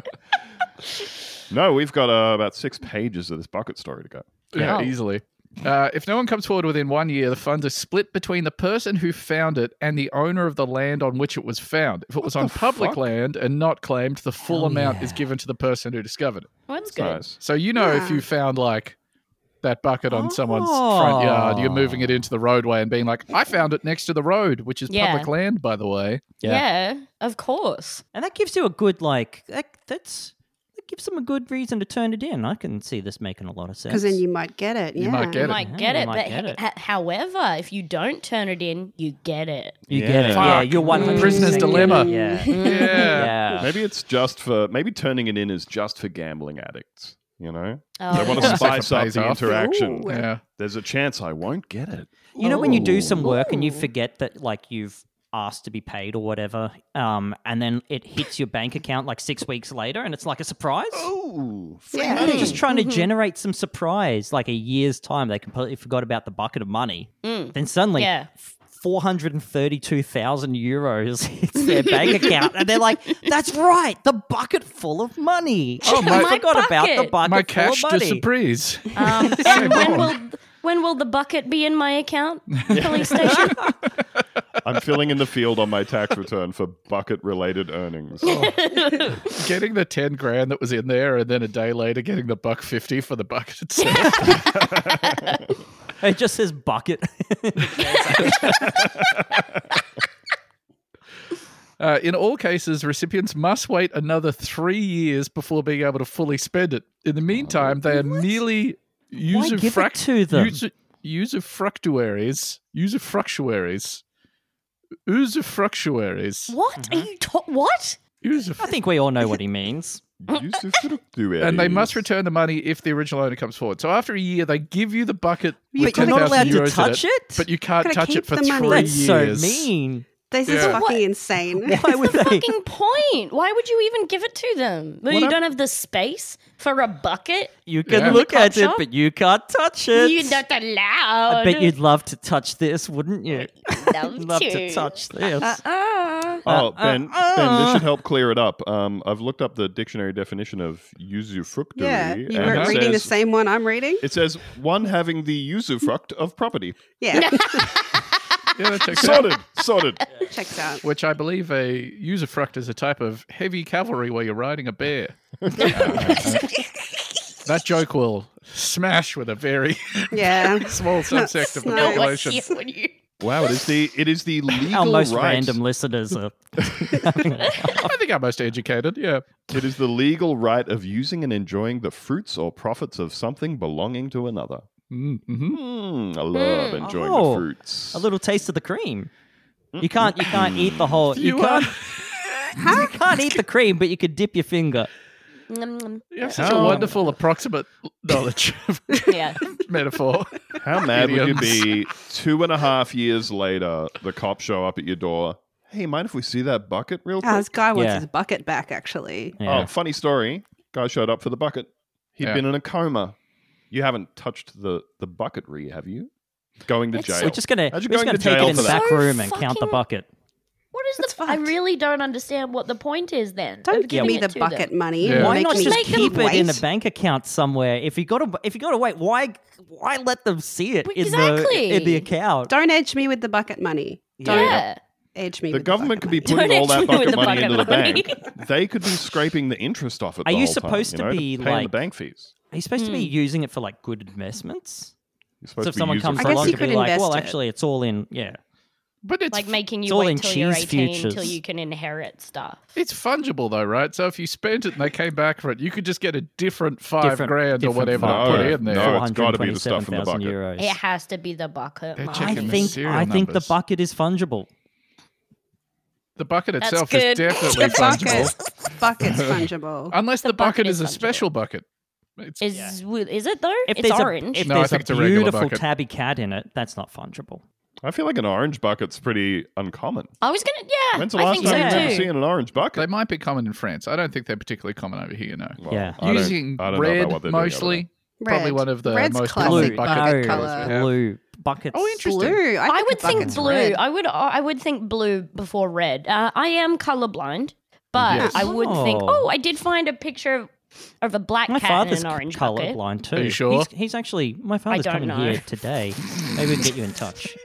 Speaker 3: No, we've got uh, about six pages of this bucket story to go.
Speaker 1: Yeah,
Speaker 5: Oh.
Speaker 1: easily. Uh, if no one comes forward within one year, the funds are split between the person who found it and the owner of the land on which it was found. If it was on
Speaker 3: the
Speaker 1: public
Speaker 3: fuck?
Speaker 1: land and not claimed, the full
Speaker 2: Hell
Speaker 1: amount
Speaker 2: yeah.
Speaker 1: is given to the person who discovered it.
Speaker 5: Well, that's
Speaker 3: That's
Speaker 5: good.
Speaker 3: nice.
Speaker 1: So you know if
Speaker 4: Yeah.
Speaker 1: you found like that bucket on someone's front yard, you're moving it into the roadway and being like, I found it next to the road, which is
Speaker 5: Yeah.
Speaker 1: public land, by the way.
Speaker 5: Yeah. of course.
Speaker 2: And that gives you a good, like, that, that's, that gives them a good reason to turn it in. I can see this making a lot of sense.
Speaker 4: Because then you might get it.
Speaker 1: You
Speaker 4: Yeah.
Speaker 1: might get
Speaker 5: You
Speaker 1: it.
Speaker 5: might
Speaker 2: Yeah,
Speaker 5: get
Speaker 2: you
Speaker 5: it,
Speaker 2: might
Speaker 5: but
Speaker 2: get it.
Speaker 5: h- however, if you don't turn it in, you get it.
Speaker 2: You
Speaker 3: Yeah.
Speaker 2: get it. Yeah,
Speaker 1: Fuck.
Speaker 2: you're one hundred percent
Speaker 1: Prisoner's
Speaker 2: get it.
Speaker 1: dilemma.
Speaker 2: Yeah.
Speaker 1: Yeah.
Speaker 2: Yeah.
Speaker 3: Maybe it's just for, maybe turning it in is just for gambling addicts, you know?
Speaker 5: Oh,
Speaker 3: They want to
Speaker 1: yeah.
Speaker 3: spice
Speaker 1: See if it
Speaker 3: up
Speaker 1: pays
Speaker 3: the
Speaker 1: off.
Speaker 3: interaction.
Speaker 4: Ooh.
Speaker 1: Yeah.
Speaker 3: There's a chance I won't get it.
Speaker 2: You know when you do some work and you
Speaker 4: Ooh.
Speaker 2: forget that like you've asked to be paid or whatever, um, and then it hits your bank account like six weeks later and it's like a surprise?
Speaker 3: Oh,
Speaker 4: Yeah.
Speaker 2: They're just trying to generate some surprise, like a year's time. They completely forgot about the bucket of money. Then suddenly,
Speaker 5: Yeah.
Speaker 2: four hundred thirty-two thousand euros hits their bank account, and they're like, "That's right, the bucket full of money."
Speaker 1: Oh, my-
Speaker 2: I forgot about the
Speaker 5: bucket.
Speaker 2: bucket
Speaker 1: My
Speaker 2: full
Speaker 1: cash
Speaker 2: of
Speaker 1: de
Speaker 2: money.
Speaker 1: surprise.
Speaker 5: Um, and when will when will the bucket be in my account? Police station.
Speaker 3: I'm filling in the field on my tax return for bucket-related earnings.
Speaker 1: Getting the ten grand that was in there, and then a day later getting the buck fifty for the bucket itself.
Speaker 2: It just says bucket.
Speaker 1: Uh, in all cases, recipients must wait another three years before being able to fully spend it. In the meantime, they are merely
Speaker 2: Why give it
Speaker 1: usufruct-
Speaker 2: to them?
Speaker 1: usu- usufructuaries, usufructuaries, usufructuaries,
Speaker 5: What are you ta- What?
Speaker 1: usuf-
Speaker 2: I think we all know what he means.
Speaker 1: and they must return the money if the original owner comes forward. So after a year, they give you the bucket
Speaker 4: But
Speaker 1: with
Speaker 2: you're not
Speaker 1: 10,000
Speaker 2: allowed to
Speaker 1: euros in
Speaker 2: touch it?
Speaker 1: but you can't
Speaker 4: Gotta
Speaker 1: touch it
Speaker 4: keep
Speaker 1: for
Speaker 4: the money.
Speaker 1: three
Speaker 2: That's so
Speaker 1: years.
Speaker 2: mean.
Speaker 4: This is
Speaker 1: Yeah.
Speaker 4: fucking insane.
Speaker 2: Why would they?
Speaker 5: Fucking point. Why would you even give it to them? Well, you
Speaker 3: I-
Speaker 5: don't have the space for a bucket.
Speaker 2: You can
Speaker 1: Yeah.
Speaker 2: look
Speaker 5: The cop
Speaker 2: at it,
Speaker 5: shop?
Speaker 2: but you can't touch it.
Speaker 5: You're not allowed.
Speaker 2: I bet you'd love to touch this, wouldn't you?
Speaker 5: love,
Speaker 2: love to touch this.
Speaker 5: Uh,
Speaker 3: Oh,
Speaker 2: Uh,
Speaker 3: Ben,
Speaker 2: uh,
Speaker 3: Ben, this
Speaker 2: uh.
Speaker 3: should help clear it up. Um, I've looked up the dictionary definition of usufructuary.
Speaker 4: Yeah, you
Speaker 3: and
Speaker 4: weren't
Speaker 3: it
Speaker 4: reading the
Speaker 3: says-
Speaker 4: same one I'm reading.
Speaker 3: It says one having the usufruct of property.
Speaker 4: Yeah,
Speaker 1: Yeah, that checks out.
Speaker 3: Sorted, sorted.
Speaker 4: checks out.
Speaker 1: Which I believe a usufruct is a type of heavy cavalry where you're riding a bear. Uh, that joke will smash with a very
Speaker 4: Yeah,
Speaker 1: small subsect of the
Speaker 4: No,
Speaker 5: no,
Speaker 1: population.
Speaker 5: what when you
Speaker 3: Wow, it is the it is the legal
Speaker 2: Our most
Speaker 3: right.
Speaker 2: random listeners are.
Speaker 1: I think I'm most educated, yeah.
Speaker 3: It is the legal right of using and enjoying the fruits or profits of something belonging to another.
Speaker 1: Mm-hmm.
Speaker 3: Mm, I love enjoying
Speaker 2: Oh,
Speaker 3: the fruits.
Speaker 2: A little taste of the cream. You can't. You can't eat the whole. You,
Speaker 1: You
Speaker 2: can't. you can't eat the cream, but you could dip your finger.
Speaker 5: Nom, nom.
Speaker 1: You have such a
Speaker 3: How-
Speaker 1: wonderful approximate knowledge of
Speaker 5: Yeah.
Speaker 1: metaphor.
Speaker 3: How mad would you
Speaker 1: Idioms.
Speaker 3: be two and a half years later, the cops show up at your door. Hey, mind if we see that bucket real quick?
Speaker 4: Oh, this guy wants
Speaker 2: Yeah.
Speaker 4: his bucket back, actually.
Speaker 2: Yeah.
Speaker 3: Oh, funny story. Guy showed up for the bucket. He'd
Speaker 1: Yeah.
Speaker 3: been in a coma. You haven't touched the, the bucketry, have you? Going to
Speaker 5: It's
Speaker 3: jail.
Speaker 5: so-
Speaker 2: We're just gonna.
Speaker 3: How'd you
Speaker 2: We're just
Speaker 3: go
Speaker 2: gonna
Speaker 3: to
Speaker 2: take
Speaker 3: jail
Speaker 2: it in
Speaker 3: for
Speaker 2: the
Speaker 3: that?
Speaker 2: back
Speaker 5: So
Speaker 2: room and count the
Speaker 5: fucking-
Speaker 2: bucket.
Speaker 5: What is
Speaker 4: That's
Speaker 5: the? I
Speaker 4: fucked.
Speaker 5: really don't understand what the point is. Then
Speaker 4: Don't
Speaker 5: of
Speaker 4: give me
Speaker 5: giving
Speaker 4: the
Speaker 5: it to
Speaker 4: bucket
Speaker 5: them.
Speaker 4: money.
Speaker 1: Yeah.
Speaker 4: and
Speaker 2: Why
Speaker 4: make
Speaker 2: not
Speaker 4: me
Speaker 2: just
Speaker 5: Make them
Speaker 2: keep it in a
Speaker 4: wait.
Speaker 2: bank account somewhere? If you got to, if you got to wait, why, why let them see it in the
Speaker 5: Exactly.
Speaker 2: in the account?
Speaker 4: Don't edge me with the bucket money. Don't
Speaker 5: Yeah.
Speaker 4: edge me.
Speaker 3: The
Speaker 4: with
Speaker 3: government
Speaker 4: the
Speaker 3: could be
Speaker 4: bucket money.
Speaker 3: putting all
Speaker 5: Don't
Speaker 3: that
Speaker 5: edge me with
Speaker 3: bucket
Speaker 5: the
Speaker 3: money into the
Speaker 5: bucket
Speaker 3: bank. They could be scraping the interest off it.
Speaker 2: Are
Speaker 3: the
Speaker 2: you
Speaker 3: whole
Speaker 2: supposed
Speaker 3: time,
Speaker 2: to
Speaker 3: you know,
Speaker 2: be,
Speaker 3: paying the
Speaker 2: like-
Speaker 3: bank fees?
Speaker 2: Are you supposed to be using it for like good investments?
Speaker 3: You're
Speaker 2: So
Speaker 3: supposed
Speaker 2: if
Speaker 3: to be
Speaker 2: someone
Speaker 3: using
Speaker 2: comes
Speaker 4: I guess
Speaker 2: along
Speaker 4: you
Speaker 2: to be
Speaker 4: could
Speaker 2: like,
Speaker 4: invest
Speaker 2: well,
Speaker 4: it.
Speaker 2: actually, it's all in. Yeah.
Speaker 1: But it's
Speaker 5: Like making
Speaker 2: It's
Speaker 5: you
Speaker 2: all
Speaker 5: wait
Speaker 2: in
Speaker 5: till you're
Speaker 2: cheese
Speaker 5: eighteen
Speaker 2: futures.
Speaker 5: till you can inherit stuff.
Speaker 1: it's fungible though, right? So if you spent it and they came back for it, you could just get a different five
Speaker 2: Different-
Speaker 1: grand or
Speaker 2: different
Speaker 1: whatever
Speaker 2: five.
Speaker 1: to put
Speaker 3: No,
Speaker 1: in there.
Speaker 3: no. it's gotta be the stuff from the bucket.
Speaker 2: euros.
Speaker 5: It has to be the bucket.
Speaker 1: They're
Speaker 5: money.
Speaker 2: I
Speaker 1: checking the
Speaker 2: think
Speaker 1: serial
Speaker 2: I think
Speaker 1: numbers.
Speaker 2: the bucket is fungible.
Speaker 1: The bucket
Speaker 5: That's
Speaker 1: itself
Speaker 5: good.
Speaker 1: is definitely
Speaker 4: The
Speaker 1: fungible.
Speaker 4: bucket. Bucket's fungible.
Speaker 1: Unless the,
Speaker 5: The
Speaker 1: bucket,
Speaker 5: bucket
Speaker 1: is
Speaker 5: is
Speaker 1: a
Speaker 5: fungible.
Speaker 1: special bucket. It's,
Speaker 5: Is wi- is it though?
Speaker 2: If
Speaker 5: it's
Speaker 2: there's
Speaker 5: orange.
Speaker 2: a if
Speaker 1: No, I
Speaker 2: there's
Speaker 1: think
Speaker 2: a
Speaker 1: it's a regular
Speaker 2: beautiful
Speaker 1: bucket.
Speaker 2: tabby cat in it, that's not fungible.
Speaker 3: I feel like an orange bucket's pretty uncommon.
Speaker 5: I was gonna. Yeah,
Speaker 3: When's the
Speaker 5: I
Speaker 3: last
Speaker 5: think
Speaker 3: time
Speaker 5: so
Speaker 3: you remember
Speaker 5: too.
Speaker 3: seeing an orange
Speaker 1: they
Speaker 3: bucket?
Speaker 1: might be common in France. I don't think they're particularly common over here, no.
Speaker 3: Well,
Speaker 2: Yeah.
Speaker 3: I don't-
Speaker 1: Using
Speaker 3: I don't know about
Speaker 1: red
Speaker 3: what they're doing over
Speaker 1: mostly. Probably
Speaker 4: Red.
Speaker 1: one of the
Speaker 4: Red's
Speaker 1: most
Speaker 4: classic
Speaker 1: common
Speaker 2: Blue,
Speaker 1: bucket
Speaker 2: no,
Speaker 1: colours we have.
Speaker 2: blue buckets.
Speaker 1: Oh, interesting.
Speaker 4: Blue. I,
Speaker 5: I
Speaker 4: think
Speaker 5: would
Speaker 4: the
Speaker 5: think
Speaker 4: bucket's
Speaker 5: blue.
Speaker 4: red.
Speaker 5: I would. I would think blue before red. Uh, I am colorblind, but
Speaker 1: Yes.
Speaker 5: I would think.
Speaker 2: Oh.
Speaker 5: Oh, I did find a picture of, of a black
Speaker 2: My
Speaker 5: cat
Speaker 2: father's
Speaker 5: in an orange
Speaker 2: color
Speaker 5: bucket.
Speaker 2: blind too.
Speaker 1: Are you sure?
Speaker 2: He's, he's actually my father's
Speaker 5: don't
Speaker 2: coming
Speaker 5: know.
Speaker 2: here today. Maybe we can get you in touch.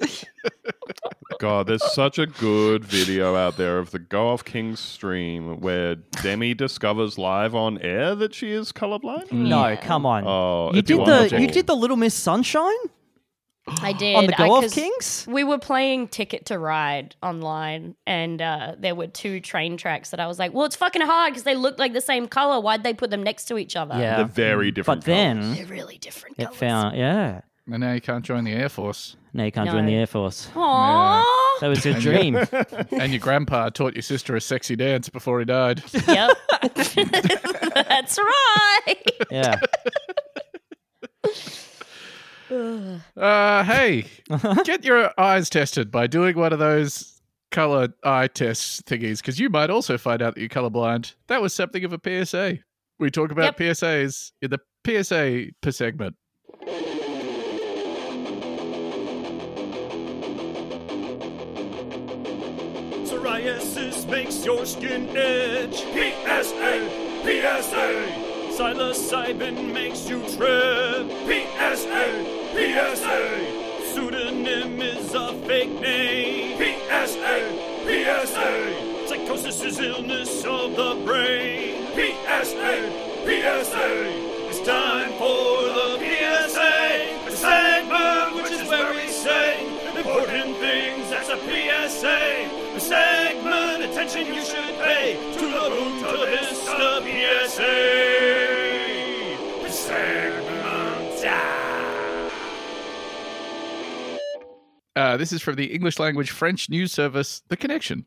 Speaker 3: God, there's such a good video out there of the Go Off Kings stream where Demi discovers live on air that she is colorblind.
Speaker 2: No, come on.
Speaker 3: Oh,
Speaker 2: you
Speaker 3: it's
Speaker 2: did the
Speaker 3: wonderful.
Speaker 2: you did the Little Miss Sunshine
Speaker 5: I did
Speaker 2: on the
Speaker 5: I-
Speaker 2: Go Off
Speaker 5: 'cause
Speaker 2: Kings.
Speaker 5: We were playing Ticket to Ride online, and uh, there were two train tracks that I was like, "Well, it's fucking hard because they look like the same color. Why'd they put them next to each other?"
Speaker 2: Yeah,
Speaker 3: They're very different.
Speaker 2: but then
Speaker 5: they're really different
Speaker 2: it
Speaker 5: colors.
Speaker 2: found yeah.
Speaker 1: And now you can't join the Air Force.
Speaker 2: No, you can't
Speaker 5: No.
Speaker 2: join the Air Force.
Speaker 5: Aww.
Speaker 2: That was your dream.
Speaker 1: And your grandpa taught your sister a sexy dance before he died.
Speaker 5: Yep. That's right.
Speaker 2: Yeah.
Speaker 1: Uh, hey, get your eyes tested by doing one of those color eye test thingies, because you might also find out that you're colorblind. That was something of a P S A. We talk about
Speaker 5: Yep.
Speaker 1: P S As in the P S A per segment.
Speaker 7: Psoriasis makes your skin itch. P S A, P S A. Psilocybin makes you trip. P S A, P S A. Pseudonym is a fake name. P S A, P S A. Psychosis is illness of the brain. P S A, P S A. It's time for the P S A segment.
Speaker 1: Uh, this is from the English language French news service, The Connection.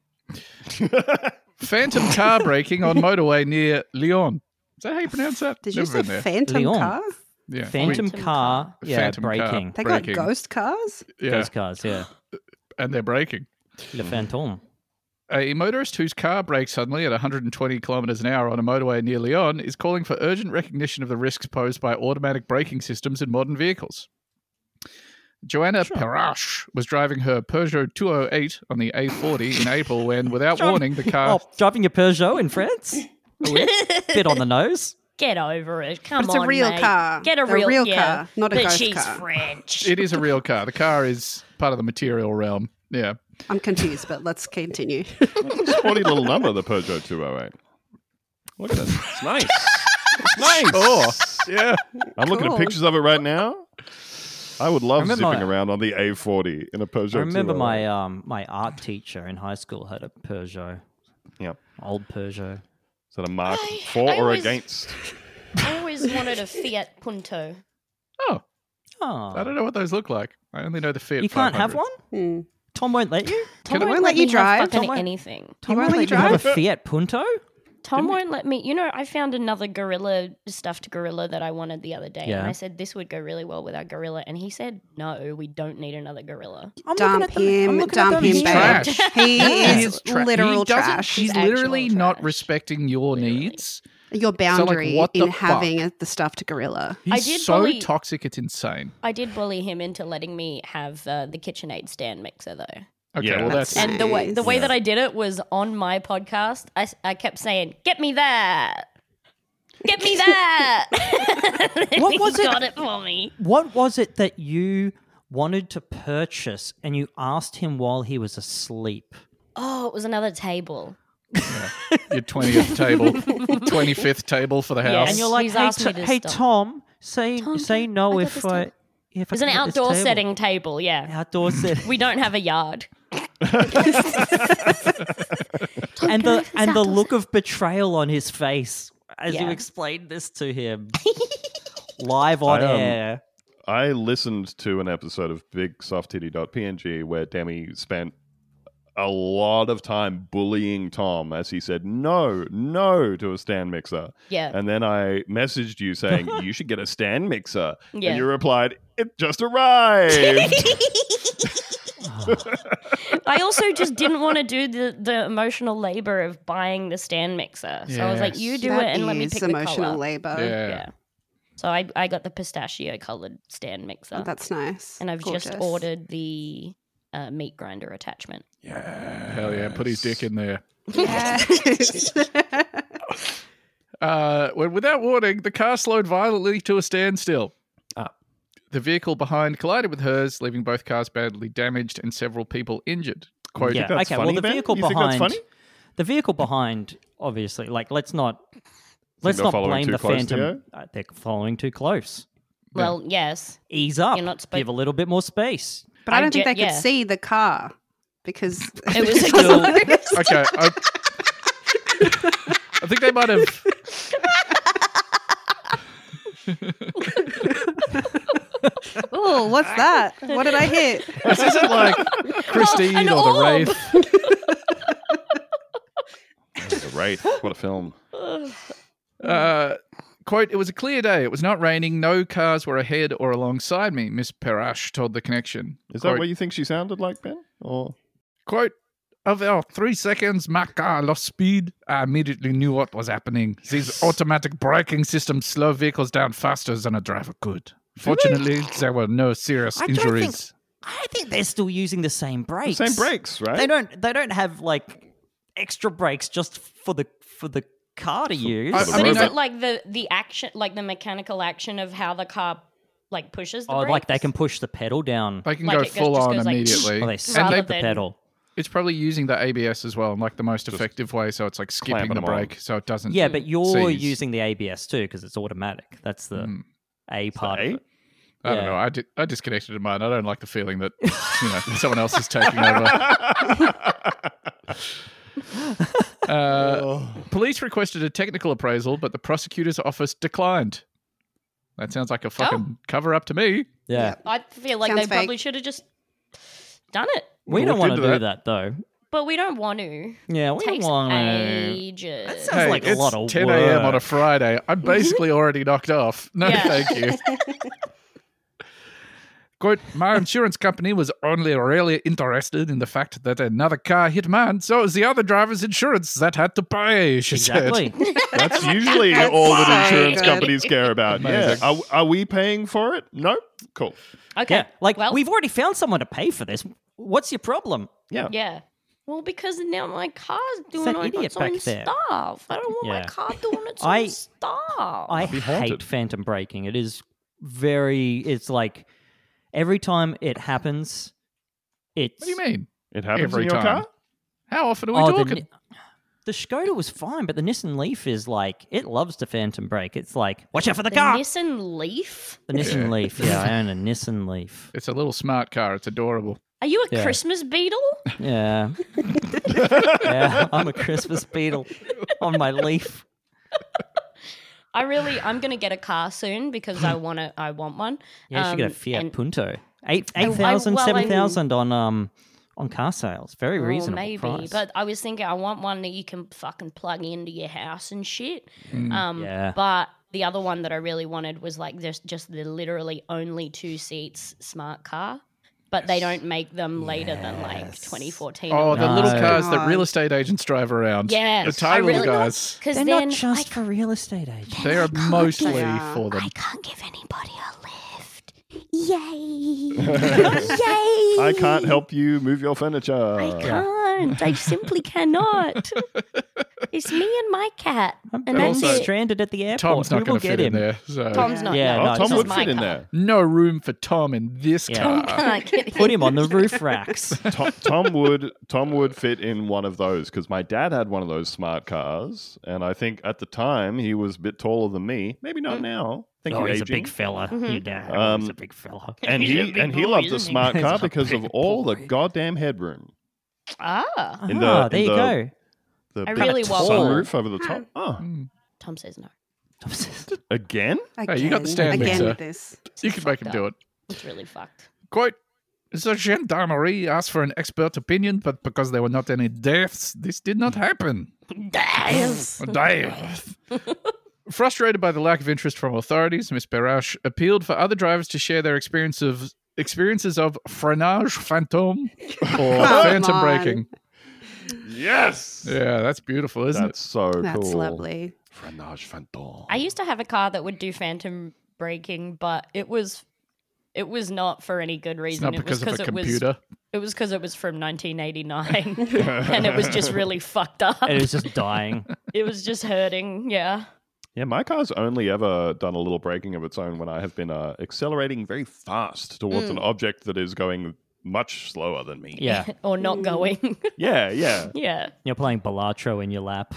Speaker 1: Phantom car braking on motorway near Lyon. Is that how you pronounce that?
Speaker 4: Did you
Speaker 1: Never
Speaker 4: say
Speaker 1: been there.
Speaker 4: phantom
Speaker 2: Leon.
Speaker 4: car?
Speaker 1: Yeah.
Speaker 2: Phantom
Speaker 5: Phantom
Speaker 2: car,
Speaker 5: car.
Speaker 2: yeah,
Speaker 1: Phantom car.
Speaker 2: braking.
Speaker 4: They
Speaker 1: Braking.
Speaker 4: got ghost cars?
Speaker 1: Yeah,
Speaker 2: Those cars, yeah.
Speaker 1: and they're braking.
Speaker 2: Le Phantom.
Speaker 1: A motorist whose car brakes suddenly at one hundred twenty kilometers an hour on a motorway near Lyon is calling for urgent recognition of the risks posed by automatic braking systems in modern vehicles. Joanna
Speaker 2: Sure.
Speaker 1: Perrache was driving her Peugeot two oh eight on the A forty in April when, without
Speaker 2: Driving-
Speaker 1: warning, the car...
Speaker 2: Oh, driving a Peugeot in France? Bit on the nose.
Speaker 5: Get over it. Come
Speaker 4: But it's
Speaker 5: on,
Speaker 4: a real
Speaker 5: mate.
Speaker 4: car.
Speaker 5: Get a
Speaker 4: A
Speaker 5: real,
Speaker 4: real
Speaker 5: yeah.
Speaker 4: car, not a
Speaker 5: but
Speaker 4: ghost
Speaker 5: she's
Speaker 4: car.
Speaker 5: French.
Speaker 1: It is a real car. The car is part of the material realm. Yeah.
Speaker 4: I'm confused, but let's continue.
Speaker 3: Sporty little number, the Peugeot two oh eight. Look at it. It's nice. It's nice.
Speaker 1: Oh, yeah.
Speaker 3: I'm looking
Speaker 4: Cool.
Speaker 3: at pictures of it right now. I would love
Speaker 2: remember
Speaker 3: zipping
Speaker 2: my-
Speaker 3: around on the A forty in a Peugeot
Speaker 2: I remember
Speaker 3: two oh eight.
Speaker 2: my um my art teacher in high school had a Peugeot.
Speaker 3: Yep.
Speaker 2: Old Peugeot.
Speaker 3: Is that a mark
Speaker 5: I-
Speaker 3: for
Speaker 5: I
Speaker 3: or
Speaker 5: always-
Speaker 3: against?
Speaker 5: I always wanted a Fiat Punto.
Speaker 1: Oh,
Speaker 2: Oh.
Speaker 1: I don't know what those look like. I only know the Fiat
Speaker 2: You can't have
Speaker 1: five hundred.
Speaker 2: one?
Speaker 4: Hmm.
Speaker 2: Tom won't let you?
Speaker 5: Tom
Speaker 1: Can I-
Speaker 5: won't,
Speaker 4: Won't let
Speaker 5: me
Speaker 4: you
Speaker 5: have
Speaker 4: drive?
Speaker 5: fucking
Speaker 2: Tom won't-
Speaker 5: anything.
Speaker 2: Tom
Speaker 4: won't
Speaker 2: won't
Speaker 4: let
Speaker 2: let
Speaker 4: you
Speaker 2: you have a
Speaker 4: drive?
Speaker 2: Fiat Punto?
Speaker 5: Tom won't let me. You know, I found another gorilla, stuffed gorilla that I wanted the other day.
Speaker 2: Yeah.
Speaker 5: And I said, this would go really well with our gorilla. And he said, no, we don't need another gorilla.
Speaker 2: I'm
Speaker 4: Dump
Speaker 2: looking at them- I'm
Speaker 4: him,
Speaker 2: looking at
Speaker 4: dump
Speaker 2: them
Speaker 4: him,
Speaker 1: He's
Speaker 2: here.
Speaker 4: babe.
Speaker 1: trash.
Speaker 4: He
Speaker 1: He
Speaker 4: is
Speaker 1: tra-
Speaker 4: literal
Speaker 1: he doesn't-
Speaker 4: trash.
Speaker 1: He's
Speaker 5: He's actual
Speaker 1: literally not
Speaker 5: trash.
Speaker 1: respecting your
Speaker 5: Literally.
Speaker 1: needs.
Speaker 4: Your boundary
Speaker 1: what the
Speaker 4: in having
Speaker 1: fuck?
Speaker 4: a, the stuffed gorilla.
Speaker 1: He's
Speaker 5: I did
Speaker 1: so
Speaker 5: bully-
Speaker 1: toxic, it's insane.
Speaker 5: I did bully him into letting me have uh, the KitchenAid stand mixer, though.
Speaker 1: Okay,
Speaker 3: Yeah.
Speaker 1: well, that's.
Speaker 4: That's-
Speaker 5: And the way the way
Speaker 3: Yeah.
Speaker 5: that I did it was on my podcast. I, s- I kept saying, "Get me that, get me that."
Speaker 2: What was
Speaker 5: he
Speaker 2: it?
Speaker 5: Got it for me.
Speaker 2: What was it that you wanted to purchase and you asked him while he was asleep?
Speaker 5: Oh, it was another table.
Speaker 1: Your twentieth table, twenty-fifth table for the
Speaker 5: Yeah,
Speaker 1: house.
Speaker 2: And you're like,
Speaker 5: He's
Speaker 2: hey,
Speaker 5: asked me
Speaker 2: T-
Speaker 5: to
Speaker 2: hey
Speaker 5: stop.
Speaker 2: Tom, say
Speaker 5: Tom,
Speaker 2: say
Speaker 5: Tom,
Speaker 2: no
Speaker 5: I got
Speaker 2: if
Speaker 5: this
Speaker 2: I
Speaker 5: table.
Speaker 2: if I
Speaker 5: It was an
Speaker 2: can get this
Speaker 5: outdoor
Speaker 2: table.
Speaker 5: setting table. Yeah,
Speaker 2: Outdoor setting.
Speaker 5: we don't have a yard.
Speaker 2: and the and the
Speaker 5: outdoor
Speaker 2: look of betrayal on his face as you
Speaker 5: Yeah.
Speaker 2: explained this to him live on
Speaker 3: I, um,
Speaker 2: air.
Speaker 3: I listened to an episode of big soft titty dot p n g where Demi spent a lot of time bullying Tom as he said no, no to a stand mixer.
Speaker 5: Yeah,
Speaker 3: And then I messaged you saying, you should get a stand mixer.
Speaker 5: Yeah.
Speaker 3: And you replied, it just arrived.
Speaker 5: I also just didn't want to do the, the emotional labor of buying the stand mixer. So I was like,
Speaker 1: Yes.
Speaker 5: you do
Speaker 4: That
Speaker 5: it and let me
Speaker 4: is
Speaker 5: pick
Speaker 4: emotional
Speaker 5: the color.
Speaker 4: labor.
Speaker 1: yeah.
Speaker 5: Yeah. So I I got the pistachio colored stand mixer.
Speaker 4: Oh, that's nice.
Speaker 5: and I've just
Speaker 4: Gorgeous.
Speaker 5: ordered the uh, meat grinder attachment.
Speaker 1: Hell yeah, put his dick in there.
Speaker 4: Yes.
Speaker 1: Uh, when, without warning, the car slowed violently to a standstill.
Speaker 3: Ah.
Speaker 1: The vehicle behind collided with hers, leaving both cars badly damaged and several people injured. Quote,
Speaker 2: Yeah,
Speaker 3: that's
Speaker 2: okay.
Speaker 3: funny,
Speaker 2: well, the
Speaker 3: Ben?
Speaker 2: vehicle
Speaker 3: You think that's
Speaker 2: behind
Speaker 3: funny?
Speaker 2: the vehicle behind, obviously, like let's not let's
Speaker 3: they're
Speaker 2: not
Speaker 3: following
Speaker 2: blame
Speaker 3: too
Speaker 2: the
Speaker 3: close to
Speaker 2: Phantom. Uh, they're following too close.
Speaker 5: Well, yes.
Speaker 2: Ease up.
Speaker 5: You're not supposed-
Speaker 2: Give a little bit more space.
Speaker 4: But I don't
Speaker 5: I
Speaker 4: think
Speaker 5: ju-
Speaker 4: they could
Speaker 5: yeah.
Speaker 4: see the car because
Speaker 5: It was
Speaker 1: Still- okay. I, I think they might have.
Speaker 4: Oh, what's that? What did I hit?
Speaker 1: This isn't like Christine
Speaker 5: An
Speaker 1: or the
Speaker 5: orb.
Speaker 1: Wraith.
Speaker 3: The Wraith. What a film.
Speaker 1: Uh, quote, it was a clear day. It was not raining. No cars were ahead or alongside me, Miss Perrache told The Connection.
Speaker 3: Is
Speaker 1: Quote,
Speaker 3: that what you think she sounded like, Ben? Or
Speaker 1: Quote, of our three seconds, my car lost speed. I immediately knew what was happening. These automatic braking systems slow vehicles down faster than a driver could. Fortunately, there were no serious
Speaker 2: I don't
Speaker 1: injuries.
Speaker 2: I think they're still using the same brakes.
Speaker 3: same brakes, right?
Speaker 2: They don't. They don't have like extra brakes just for the for the car to use.
Speaker 1: I-
Speaker 3: the
Speaker 1: I
Speaker 5: But
Speaker 1: mean,
Speaker 5: is
Speaker 1: I-
Speaker 5: it like the the action, like the mechanical action of how the car like pushes the
Speaker 2: oh,
Speaker 5: brakes?
Speaker 2: like they can push the pedal down.
Speaker 1: They can
Speaker 5: Like
Speaker 1: go
Speaker 5: it goes-
Speaker 1: full
Speaker 5: just
Speaker 1: on
Speaker 5: goes like-
Speaker 1: immediately.
Speaker 2: Or they
Speaker 1: and
Speaker 2: snap
Speaker 1: they,
Speaker 5: Rather
Speaker 2: the
Speaker 5: than-
Speaker 2: pedal.
Speaker 1: it's probably using the A B S as well in like the most effective way, so it's like skipping
Speaker 3: clamping
Speaker 1: the
Speaker 3: them on.
Speaker 1: brake so it doesn't.
Speaker 2: Yeah, but you're
Speaker 1: seize.
Speaker 2: using the A B S too because it's automatic. That's the
Speaker 1: Mm.
Speaker 2: A part
Speaker 3: A?
Speaker 2: of it.
Speaker 1: I don't
Speaker 2: Yeah.
Speaker 1: know. I, di- I disconnected in mine. I don't like the feeling that you know someone else is taking over. Uh, police requested a technical appraisal, but the prosecutor's office declined. That sounds like a fucking cover up to me.
Speaker 2: Yeah.
Speaker 5: I feel like
Speaker 4: Sounds
Speaker 5: they probably
Speaker 4: fake.
Speaker 5: should have just done it.
Speaker 2: We
Speaker 3: We
Speaker 2: don't
Speaker 3: looked
Speaker 2: want to
Speaker 3: into
Speaker 2: do
Speaker 3: that.
Speaker 2: that, though.
Speaker 5: But we don't want to.
Speaker 2: Yeah, we
Speaker 5: It takes
Speaker 2: don't want to.
Speaker 5: ages.
Speaker 2: Sounds like a
Speaker 1: it's
Speaker 2: lot of
Speaker 1: ten a.m. on a
Speaker 2: work.
Speaker 1: Friday. I'm basically already knocked off. No,
Speaker 5: Yeah.
Speaker 1: thank you. Quote, my insurance company was only really interested in the fact that another car hit mine, so it was the other driver's insurance that had to pay, she
Speaker 2: Exactly.
Speaker 1: said.
Speaker 3: That's usually all that
Speaker 4: so
Speaker 3: insurance
Speaker 4: good.
Speaker 3: companies care about. Yeah.
Speaker 1: Amazing.
Speaker 3: Are, are we paying for it? No. Cool.
Speaker 5: Okay.
Speaker 2: Yeah, like
Speaker 5: well,
Speaker 2: we've already found someone to pay for this. What's your problem?
Speaker 3: Yeah.
Speaker 5: Yeah. Well, because now my car's doing
Speaker 2: that
Speaker 5: all
Speaker 2: idiot
Speaker 5: its own
Speaker 2: back there.
Speaker 5: stuff. I don't want my
Speaker 2: Yeah.
Speaker 5: car doing its
Speaker 2: I-
Speaker 5: own stuff.
Speaker 2: I
Speaker 3: be haunted.
Speaker 2: hate phantom braking. It is very. It's like every time it happens, it's.
Speaker 1: What do you mean?
Speaker 3: It happens
Speaker 1: Every
Speaker 3: in your
Speaker 1: time.
Speaker 3: car?
Speaker 1: How often are we
Speaker 2: Oh, the,
Speaker 1: talking?
Speaker 2: Ni- the Skoda was fine, but the Nissan Leaf is like it loves to phantom brake. It's like watch out for the,
Speaker 5: the
Speaker 2: car.
Speaker 5: Nissan Leaf?
Speaker 2: the Nissan Leaf. Yeah, I own a Nissan Leaf.
Speaker 1: It's a little smart car. It's adorable.
Speaker 5: Are you a
Speaker 2: Yeah.
Speaker 5: Christmas beetle?
Speaker 2: Yeah, yeah. I'm a Christmas beetle on my Leaf.
Speaker 5: I really, I'm gonna get a car soon because I want to. I want one.
Speaker 2: Yeah, you should get a
Speaker 5: Um,
Speaker 2: Fiat
Speaker 5: and-
Speaker 2: Punto. Eight
Speaker 5: I-
Speaker 2: eight thousand,
Speaker 5: well,
Speaker 2: seven
Speaker 5: I'm-
Speaker 2: thousand on um on car sales. Very
Speaker 5: Well,
Speaker 2: reasonable
Speaker 5: maybe,
Speaker 2: price.
Speaker 5: but I was thinking I want one that you can fucking plug into your house and shit. Um,
Speaker 2: Yeah.
Speaker 5: But the other one that I really wanted was like just just the literally only two seats smart car, but they don't make them later than like twenty fourteen.
Speaker 1: Oh,
Speaker 5: or
Speaker 1: the
Speaker 2: No.
Speaker 1: little cars that
Speaker 4: God.
Speaker 1: real estate agents drive around.
Speaker 5: Yeah,
Speaker 1: The tiny
Speaker 5: I
Speaker 1: little
Speaker 5: really-
Speaker 1: guys.
Speaker 5: because
Speaker 2: They're
Speaker 5: then
Speaker 2: not just
Speaker 5: I,
Speaker 2: for real estate agents.
Speaker 1: They are mostly
Speaker 4: They are.
Speaker 1: for them.
Speaker 5: I can't give anybody a lift. Yay! Yay!
Speaker 3: I can't help you move your furniture.
Speaker 5: I can't. I simply cannot. It's me and my cat, and
Speaker 1: And
Speaker 5: that's
Speaker 1: also-
Speaker 5: it.
Speaker 2: Stranded at the airport.
Speaker 1: Tom's
Speaker 2: Who
Speaker 1: not
Speaker 2: will
Speaker 1: going to
Speaker 2: get
Speaker 1: fit
Speaker 2: him?
Speaker 1: in there. So.
Speaker 5: Tom's not.
Speaker 2: Yeah,
Speaker 5: no,
Speaker 2: no,
Speaker 3: Oh,
Speaker 2: it's
Speaker 3: Tom
Speaker 5: this
Speaker 3: would
Speaker 5: is my
Speaker 3: fit in
Speaker 5: car.
Speaker 3: there.
Speaker 1: No room for Tom in this
Speaker 2: Yeah.
Speaker 1: car.
Speaker 5: Can't get in.
Speaker 2: Put him on the roof racks.
Speaker 3: Tom, Tom would Tom would fit in one of those because my dad had one of those smart cars, and I think at the time he was a bit taller than me. Maybe not now. I think
Speaker 2: Oh, he's a
Speaker 3: aging.
Speaker 2: big fella.
Speaker 5: Mhm.
Speaker 2: Your dad.
Speaker 3: Um,
Speaker 2: he's a big fella.
Speaker 3: and
Speaker 5: He's a
Speaker 3: he
Speaker 5: big
Speaker 3: and he
Speaker 5: boy,
Speaker 3: loved the
Speaker 5: isn't he?
Speaker 3: smart
Speaker 2: He's
Speaker 3: car
Speaker 2: a
Speaker 3: because of
Speaker 2: big
Speaker 3: all the
Speaker 2: boy.
Speaker 3: goddamn headroom.
Speaker 5: Ah,
Speaker 3: in the-
Speaker 2: ah,
Speaker 3: in
Speaker 2: there you
Speaker 3: the-
Speaker 2: go.
Speaker 3: The
Speaker 5: I
Speaker 3: big
Speaker 5: really want
Speaker 3: sunroof over the top. Oh,
Speaker 1: Mm.
Speaker 5: Tom says no.
Speaker 3: again?
Speaker 4: Again,
Speaker 1: Hey, you got the stand
Speaker 4: again
Speaker 1: mixer.
Speaker 4: with this.
Speaker 1: You can make him do it.
Speaker 5: It's really fucked.
Speaker 1: Quote, the gendarmerie asked for an expert opinion, but because there were not any deaths, this did not happen.
Speaker 5: Yes.
Speaker 1: Death. Frustrated by the lack of interest from authorities, Miss Perrache appealed for other drivers to share their experience of experiences of freinage fantôme or phantom
Speaker 4: on.
Speaker 1: braking.
Speaker 3: Yes.
Speaker 1: Yeah, that's beautiful, isn't
Speaker 3: That's so
Speaker 4: That's
Speaker 3: cool.
Speaker 4: lovely.
Speaker 3: Freinage fantôme.
Speaker 5: I used to have a car that would do phantom braking, but it was it was not for any good
Speaker 1: it? It's
Speaker 5: reason.
Speaker 1: not
Speaker 5: it was
Speaker 1: because of a
Speaker 5: it was
Speaker 1: computer.
Speaker 5: it was because it was from nineteen eighty-nine and it was just really fucked up.
Speaker 2: And it was just dying.
Speaker 5: It was just hurting. Yeah.
Speaker 3: Yeah, my car's only ever done a little braking of its own when I have been uh, accelerating very fast towards
Speaker 5: Mm.
Speaker 3: an object that is going much slower than me.
Speaker 2: Yeah.
Speaker 5: Or not going.
Speaker 3: Yeah, yeah.
Speaker 5: yeah.
Speaker 2: You're playing Balatro in your lap.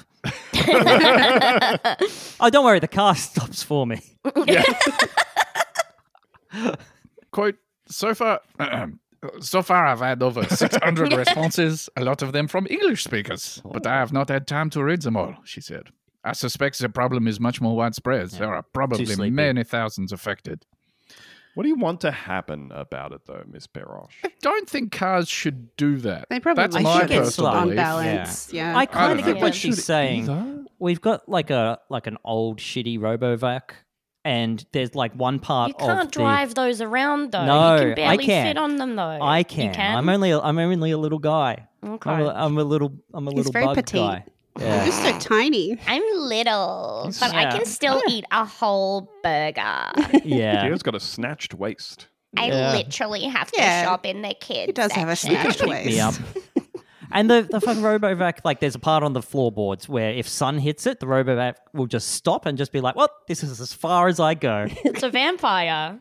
Speaker 2: Oh, don't worry. The car stops for me.
Speaker 1: Quote, so far, so far I've had over six hundred responses, a lot of them from English speakers, but I have not had time to read them all, she said. I suspect the problem is much more widespread. There are probably
Speaker 2: sleepy.
Speaker 1: many thousands affected.
Speaker 3: What do you want to happen about it, though, Miss Perroche?
Speaker 1: I don't think cars should do that.
Speaker 4: They probably
Speaker 1: That's
Speaker 2: I
Speaker 1: my
Speaker 2: should get
Speaker 1: personal
Speaker 2: slow.
Speaker 4: on
Speaker 1: belief.
Speaker 4: balance. Yeah.
Speaker 2: I kind
Speaker 1: don't
Speaker 2: of
Speaker 1: know.
Speaker 2: get what
Speaker 5: They
Speaker 2: she's
Speaker 3: should
Speaker 2: saying.
Speaker 3: either.
Speaker 2: We've got like a like an old shitty RoboVac, and there's like one part
Speaker 5: You can't
Speaker 2: of the.
Speaker 5: drive those around though.
Speaker 2: No,
Speaker 5: you can barely
Speaker 2: I can.
Speaker 5: fit on them though.
Speaker 2: I
Speaker 5: You
Speaker 2: can.
Speaker 5: can.
Speaker 2: I'm only. A, I'm only a little guy.
Speaker 5: Okay.
Speaker 2: I'm, a, I'm a little. I'm a
Speaker 4: He's
Speaker 2: little
Speaker 4: very
Speaker 2: bug
Speaker 4: petite.
Speaker 2: guy. Yeah.
Speaker 4: Just so tiny.
Speaker 5: I'm little, but I
Speaker 2: Yeah.
Speaker 5: can still eat a whole burger.
Speaker 2: Yeah.
Speaker 3: Theo's got a snatched waist.
Speaker 5: I
Speaker 2: Yeah.
Speaker 5: literally have to
Speaker 4: Yeah.
Speaker 5: shop in the kids.
Speaker 4: He does have a
Speaker 5: section.
Speaker 4: snatched waist.
Speaker 2: me up. And the, the fucking RoboVac, like, there's a part on the floorboards where if sun hits it, the RoboVac will just stop and just be like, well, this is as far as I go.
Speaker 5: It's a vampire.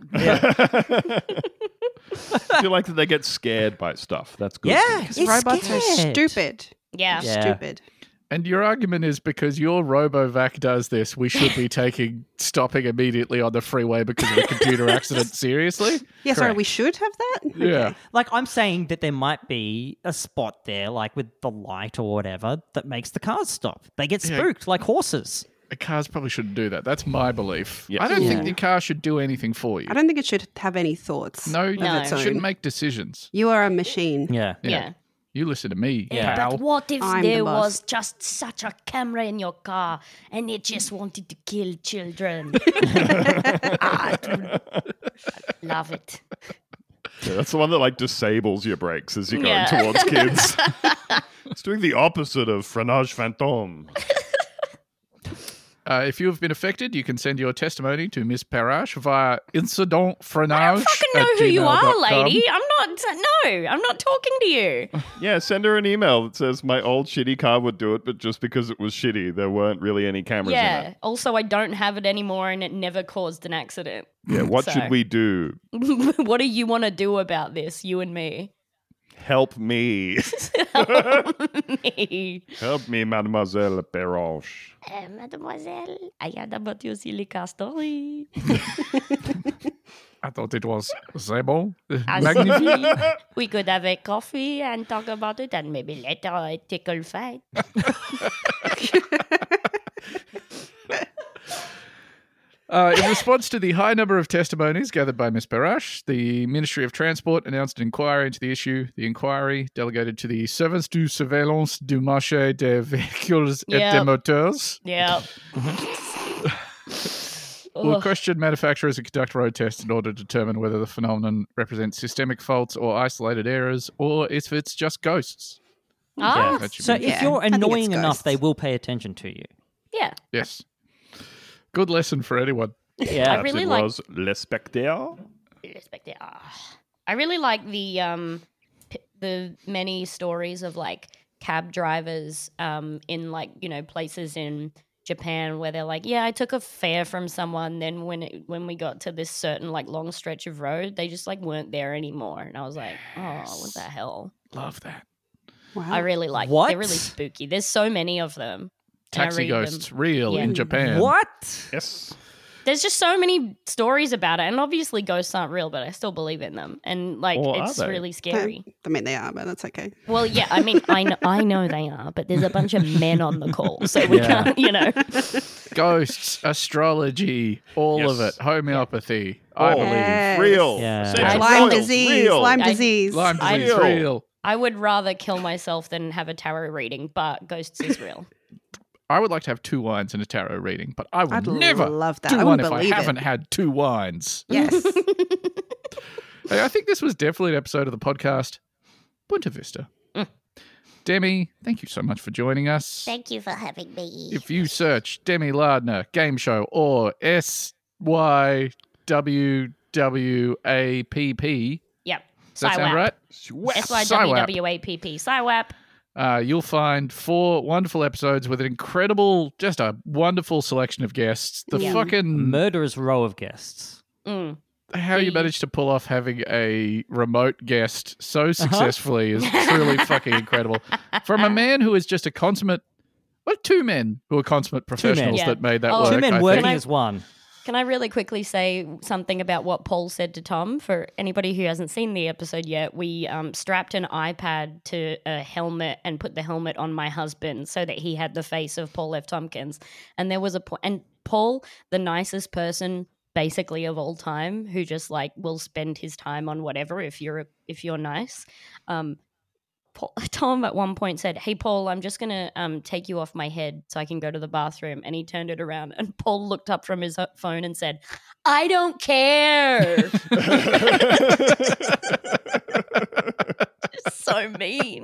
Speaker 3: I feel like they get scared by stuff. That's good.
Speaker 2: Yeah.
Speaker 4: Because
Speaker 2: it's
Speaker 4: robots are
Speaker 2: scared.
Speaker 4: stupid.
Speaker 5: Yeah.
Speaker 2: Yeah.
Speaker 4: Stupid.
Speaker 1: And your argument is because your RoboVac does this, we should be taking stopping immediately on the freeway because of a computer accident seriously?
Speaker 4: Yeah, sorry,
Speaker 2: Correct.
Speaker 4: we should have that?
Speaker 1: Yeah.
Speaker 2: Like, I'm saying that there might be a spot there, like with the light or whatever, that makes the cars stop. They get
Speaker 1: Yeah.
Speaker 2: spooked like horses.
Speaker 1: A cars probably shouldn't do that. That's my belief.
Speaker 3: Yes.
Speaker 1: I don't think
Speaker 2: Yeah.
Speaker 1: the car should do anything for you.
Speaker 4: I don't think it should have any thoughts.
Speaker 1: No,
Speaker 5: No.
Speaker 1: it shouldn't make decisions.
Speaker 4: You are a machine.
Speaker 2: Yeah.
Speaker 1: Yeah.
Speaker 5: Yeah.
Speaker 1: You listen to me,
Speaker 2: Yeah.
Speaker 1: pal.
Speaker 5: But what if
Speaker 4: I'm the
Speaker 5: there
Speaker 4: boss.
Speaker 5: was just such a camera in your car and it just wanted to kill children? Ah, it would- love it.
Speaker 3: Yeah, that's the one that like disables your brakes as you're going
Speaker 5: Yeah.
Speaker 3: towards kids. It's doing the opposite of freinage fantôme.
Speaker 1: Uh, if you have been affected, you can send your testimony to Miss Parash via incident freinage.
Speaker 5: Fucking know
Speaker 1: at
Speaker 5: who you
Speaker 1: gmail
Speaker 5: are,
Speaker 1: dot com.
Speaker 5: lady. I'm not. No, I'm not talking to you.
Speaker 3: Yeah, send her an email that says my old shitty car would do it, but just because it was shitty, there weren't really any cameras in
Speaker 5: Yeah.
Speaker 3: it.
Speaker 5: Also, I don't have it anymore, and it never caused an accident.
Speaker 3: Yeah, what
Speaker 5: So-
Speaker 3: should we do?
Speaker 5: What do you want to do about this, you and me?
Speaker 3: Help me.
Speaker 5: me.
Speaker 3: Help me, Mademoiselle Perranche.
Speaker 5: Uh, mademoiselle, I heard about your silly car story.
Speaker 1: I thought it was c'est bon.
Speaker 5: As-
Speaker 1: Magnifique.
Speaker 5: We could have a coffee and talk about it, and maybe later a tickle fight.
Speaker 1: Uh, in response to the high number of testimonies gathered by Miss Parash, the Ministry of Transport announced an inquiry into the issue. The inquiry, delegated to the Service du Surveillance du Marché des Véhicules et
Speaker 5: Yep.
Speaker 1: des Moteurs,
Speaker 5: Yeah.
Speaker 1: will
Speaker 5: Ugh.
Speaker 1: question manufacturers and conduct road tests in order to determine whether the phenomenon represents systemic faults or isolated errors, or if it's just ghosts.
Speaker 5: Ah,
Speaker 1: That should
Speaker 2: So
Speaker 1: be-
Speaker 2: if
Speaker 4: Yeah,
Speaker 2: you're
Speaker 4: I think it's
Speaker 2: annoying enough,
Speaker 4: ghosts.
Speaker 2: they will pay attention to you.
Speaker 5: yeah.
Speaker 1: Yes. Good lesson for anyone.
Speaker 2: Yeah.
Speaker 5: I really
Speaker 3: it
Speaker 5: like-
Speaker 3: was Le Spectre.
Speaker 5: Respect it. Ah. I really like the um p- the many stories of like cab drivers um in like, you know, places in Japan where they're like, yeah, I took a fare from someone, then when it, when we got to this certain like long stretch of road, they just like weren't there anymore, and I was like, oh, what the hell?
Speaker 1: Love that.
Speaker 4: Wow.
Speaker 5: I really like.
Speaker 2: What?
Speaker 5: They're really spooky. There's so many of them. and I
Speaker 1: Taxi
Speaker 5: read them.
Speaker 1: ghosts, real
Speaker 5: Yeah.
Speaker 1: in Japan.
Speaker 2: What?
Speaker 3: Yes.
Speaker 5: There's just so many stories about it, and obviously ghosts aren't real, but I still believe in them, and like
Speaker 3: Or are
Speaker 5: it's
Speaker 3: they?
Speaker 5: really scary.
Speaker 4: I mean, they are, but that's okay.
Speaker 5: Well, yeah, I mean, I know, I know they are, but there's a bunch of men on the call, so we
Speaker 2: Yeah.
Speaker 5: can't, you know.
Speaker 1: Ghosts, astrology, all of
Speaker 3: Yes.
Speaker 1: it. Homeopathy, I
Speaker 3: Oh,
Speaker 1: believe.
Speaker 4: Yes.
Speaker 3: Real.
Speaker 2: Yeah.
Speaker 3: Essential
Speaker 4: Lyme
Speaker 3: oils,
Speaker 4: disease.
Speaker 3: Real.
Speaker 4: Lyme
Speaker 5: I-
Speaker 4: disease.
Speaker 1: Lyme
Speaker 5: I-
Speaker 1: disease,
Speaker 3: Real.
Speaker 1: real.
Speaker 5: I would rather kill myself than have a tarot reading, but ghosts is real.
Speaker 1: I would like to have two wines and a tarot reading, but I would
Speaker 4: I'd
Speaker 1: never
Speaker 4: love that.
Speaker 1: do
Speaker 4: I
Speaker 1: one
Speaker 4: wouldn't
Speaker 1: if I
Speaker 4: believe it.
Speaker 1: haven't had two wines.
Speaker 4: Yes.
Speaker 1: Hey, I think this was definitely an episode of the podcast Bunta Vista.
Speaker 5: Mm.
Speaker 1: Demi, thank you so much for joining us.
Speaker 5: Thank you for having me.
Speaker 1: If you search Demi Lardner Game Show or S Y W W A P P,
Speaker 5: Yep.
Speaker 1: does that sound right?
Speaker 5: S Y W W A P P. S Y W A P.
Speaker 1: Uh, you'll find four wonderful episodes with an incredible, just a wonderful selection of guests. The
Speaker 5: Yeah.
Speaker 1: fucking
Speaker 2: Murderer's row of guests.
Speaker 5: Mm.
Speaker 1: how you
Speaker 5: the-
Speaker 1: managed to pull off having a remote guest
Speaker 2: Uh-huh.
Speaker 1: so successfully is truly fucking incredible. From a man who is just a consummate, well, two men who are consummate professionals
Speaker 5: Yeah.
Speaker 1: that made that
Speaker 5: Oh.
Speaker 1: work.
Speaker 2: Two men
Speaker 1: I
Speaker 2: working
Speaker 1: think.
Speaker 2: as one.
Speaker 5: Can I really quickly say something about what Paul said to Tom? For anybody who hasn't seen the episode yet, we um, strapped an iPad to a helmet and put the helmet on my husband so that he had the face of Paul F. Tompkins. And there was a point, and Paul, the nicest person basically of all time, who just like will spend his time on whatever if you're if you're nice. Um, Paul, Tom at one point said, "Hey Paul, I'm just gonna um, take you off my head so I can go to the bathroom." And he turned it around, and Paul looked up from his uh, phone and said, "I don't care." Just so mean.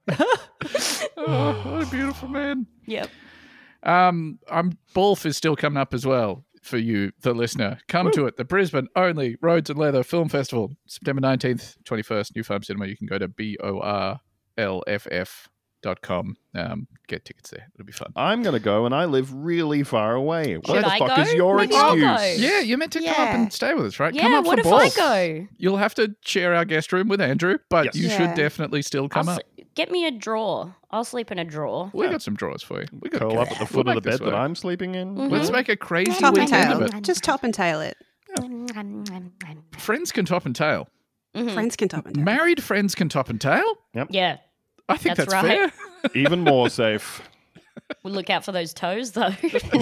Speaker 1: Oh, what a beautiful man.
Speaker 5: Yep.
Speaker 1: Um, I'm Bolf is still coming up as well for you, the listener. Come to it, the Brisbane only Roads and Leather Film Festival, September nineteenth, twenty-first, New Farm Cinema. You can go to B O R L F F dot com. Um, get tickets there. It'll be fun.
Speaker 3: I'm going to go, and I live really far away. Where
Speaker 5: Should
Speaker 3: the
Speaker 5: I
Speaker 3: fuck
Speaker 5: go?
Speaker 3: is your
Speaker 5: Maybe I'll
Speaker 3: excuse?
Speaker 5: go.
Speaker 1: Yeah, you're meant to come up
Speaker 4: Yeah.
Speaker 1: and stay with us, right?
Speaker 5: Yeah,
Speaker 1: come up
Speaker 5: what
Speaker 1: for
Speaker 5: if I
Speaker 1: Bolf.
Speaker 5: go?
Speaker 1: You'll have to share our guest room with Andrew, but
Speaker 3: Yes.
Speaker 1: you
Speaker 4: Yeah.
Speaker 1: should definitely still come
Speaker 5: I'll
Speaker 1: up.
Speaker 5: s- get me a drawer. I'll sleep in a drawer.
Speaker 1: We got some drawers for you. We got
Speaker 3: Curl
Speaker 1: a
Speaker 3: up at the
Speaker 1: We'll
Speaker 3: foot of
Speaker 1: make
Speaker 3: the
Speaker 1: this
Speaker 3: bed that
Speaker 1: work.
Speaker 3: I'm sleeping in.
Speaker 5: Mhm.
Speaker 1: Let's make a crazy
Speaker 4: Top and
Speaker 1: weekend of
Speaker 4: tail.
Speaker 1: it.
Speaker 4: Just top and tail it.
Speaker 1: Friends can top and tail.
Speaker 5: Mhm.
Speaker 4: Friends can top and tail.
Speaker 1: Married friends can top and tail?
Speaker 5: Yeah.
Speaker 1: I think
Speaker 5: That's
Speaker 1: that's,
Speaker 5: right.
Speaker 1: fair.
Speaker 3: Even more safe.
Speaker 5: We'll look out for those toes, though.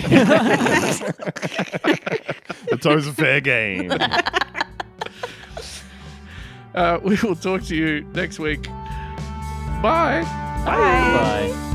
Speaker 3: The toes are fair game.
Speaker 1: Uh, we will talk to you next week. Bye.
Speaker 2: Bye.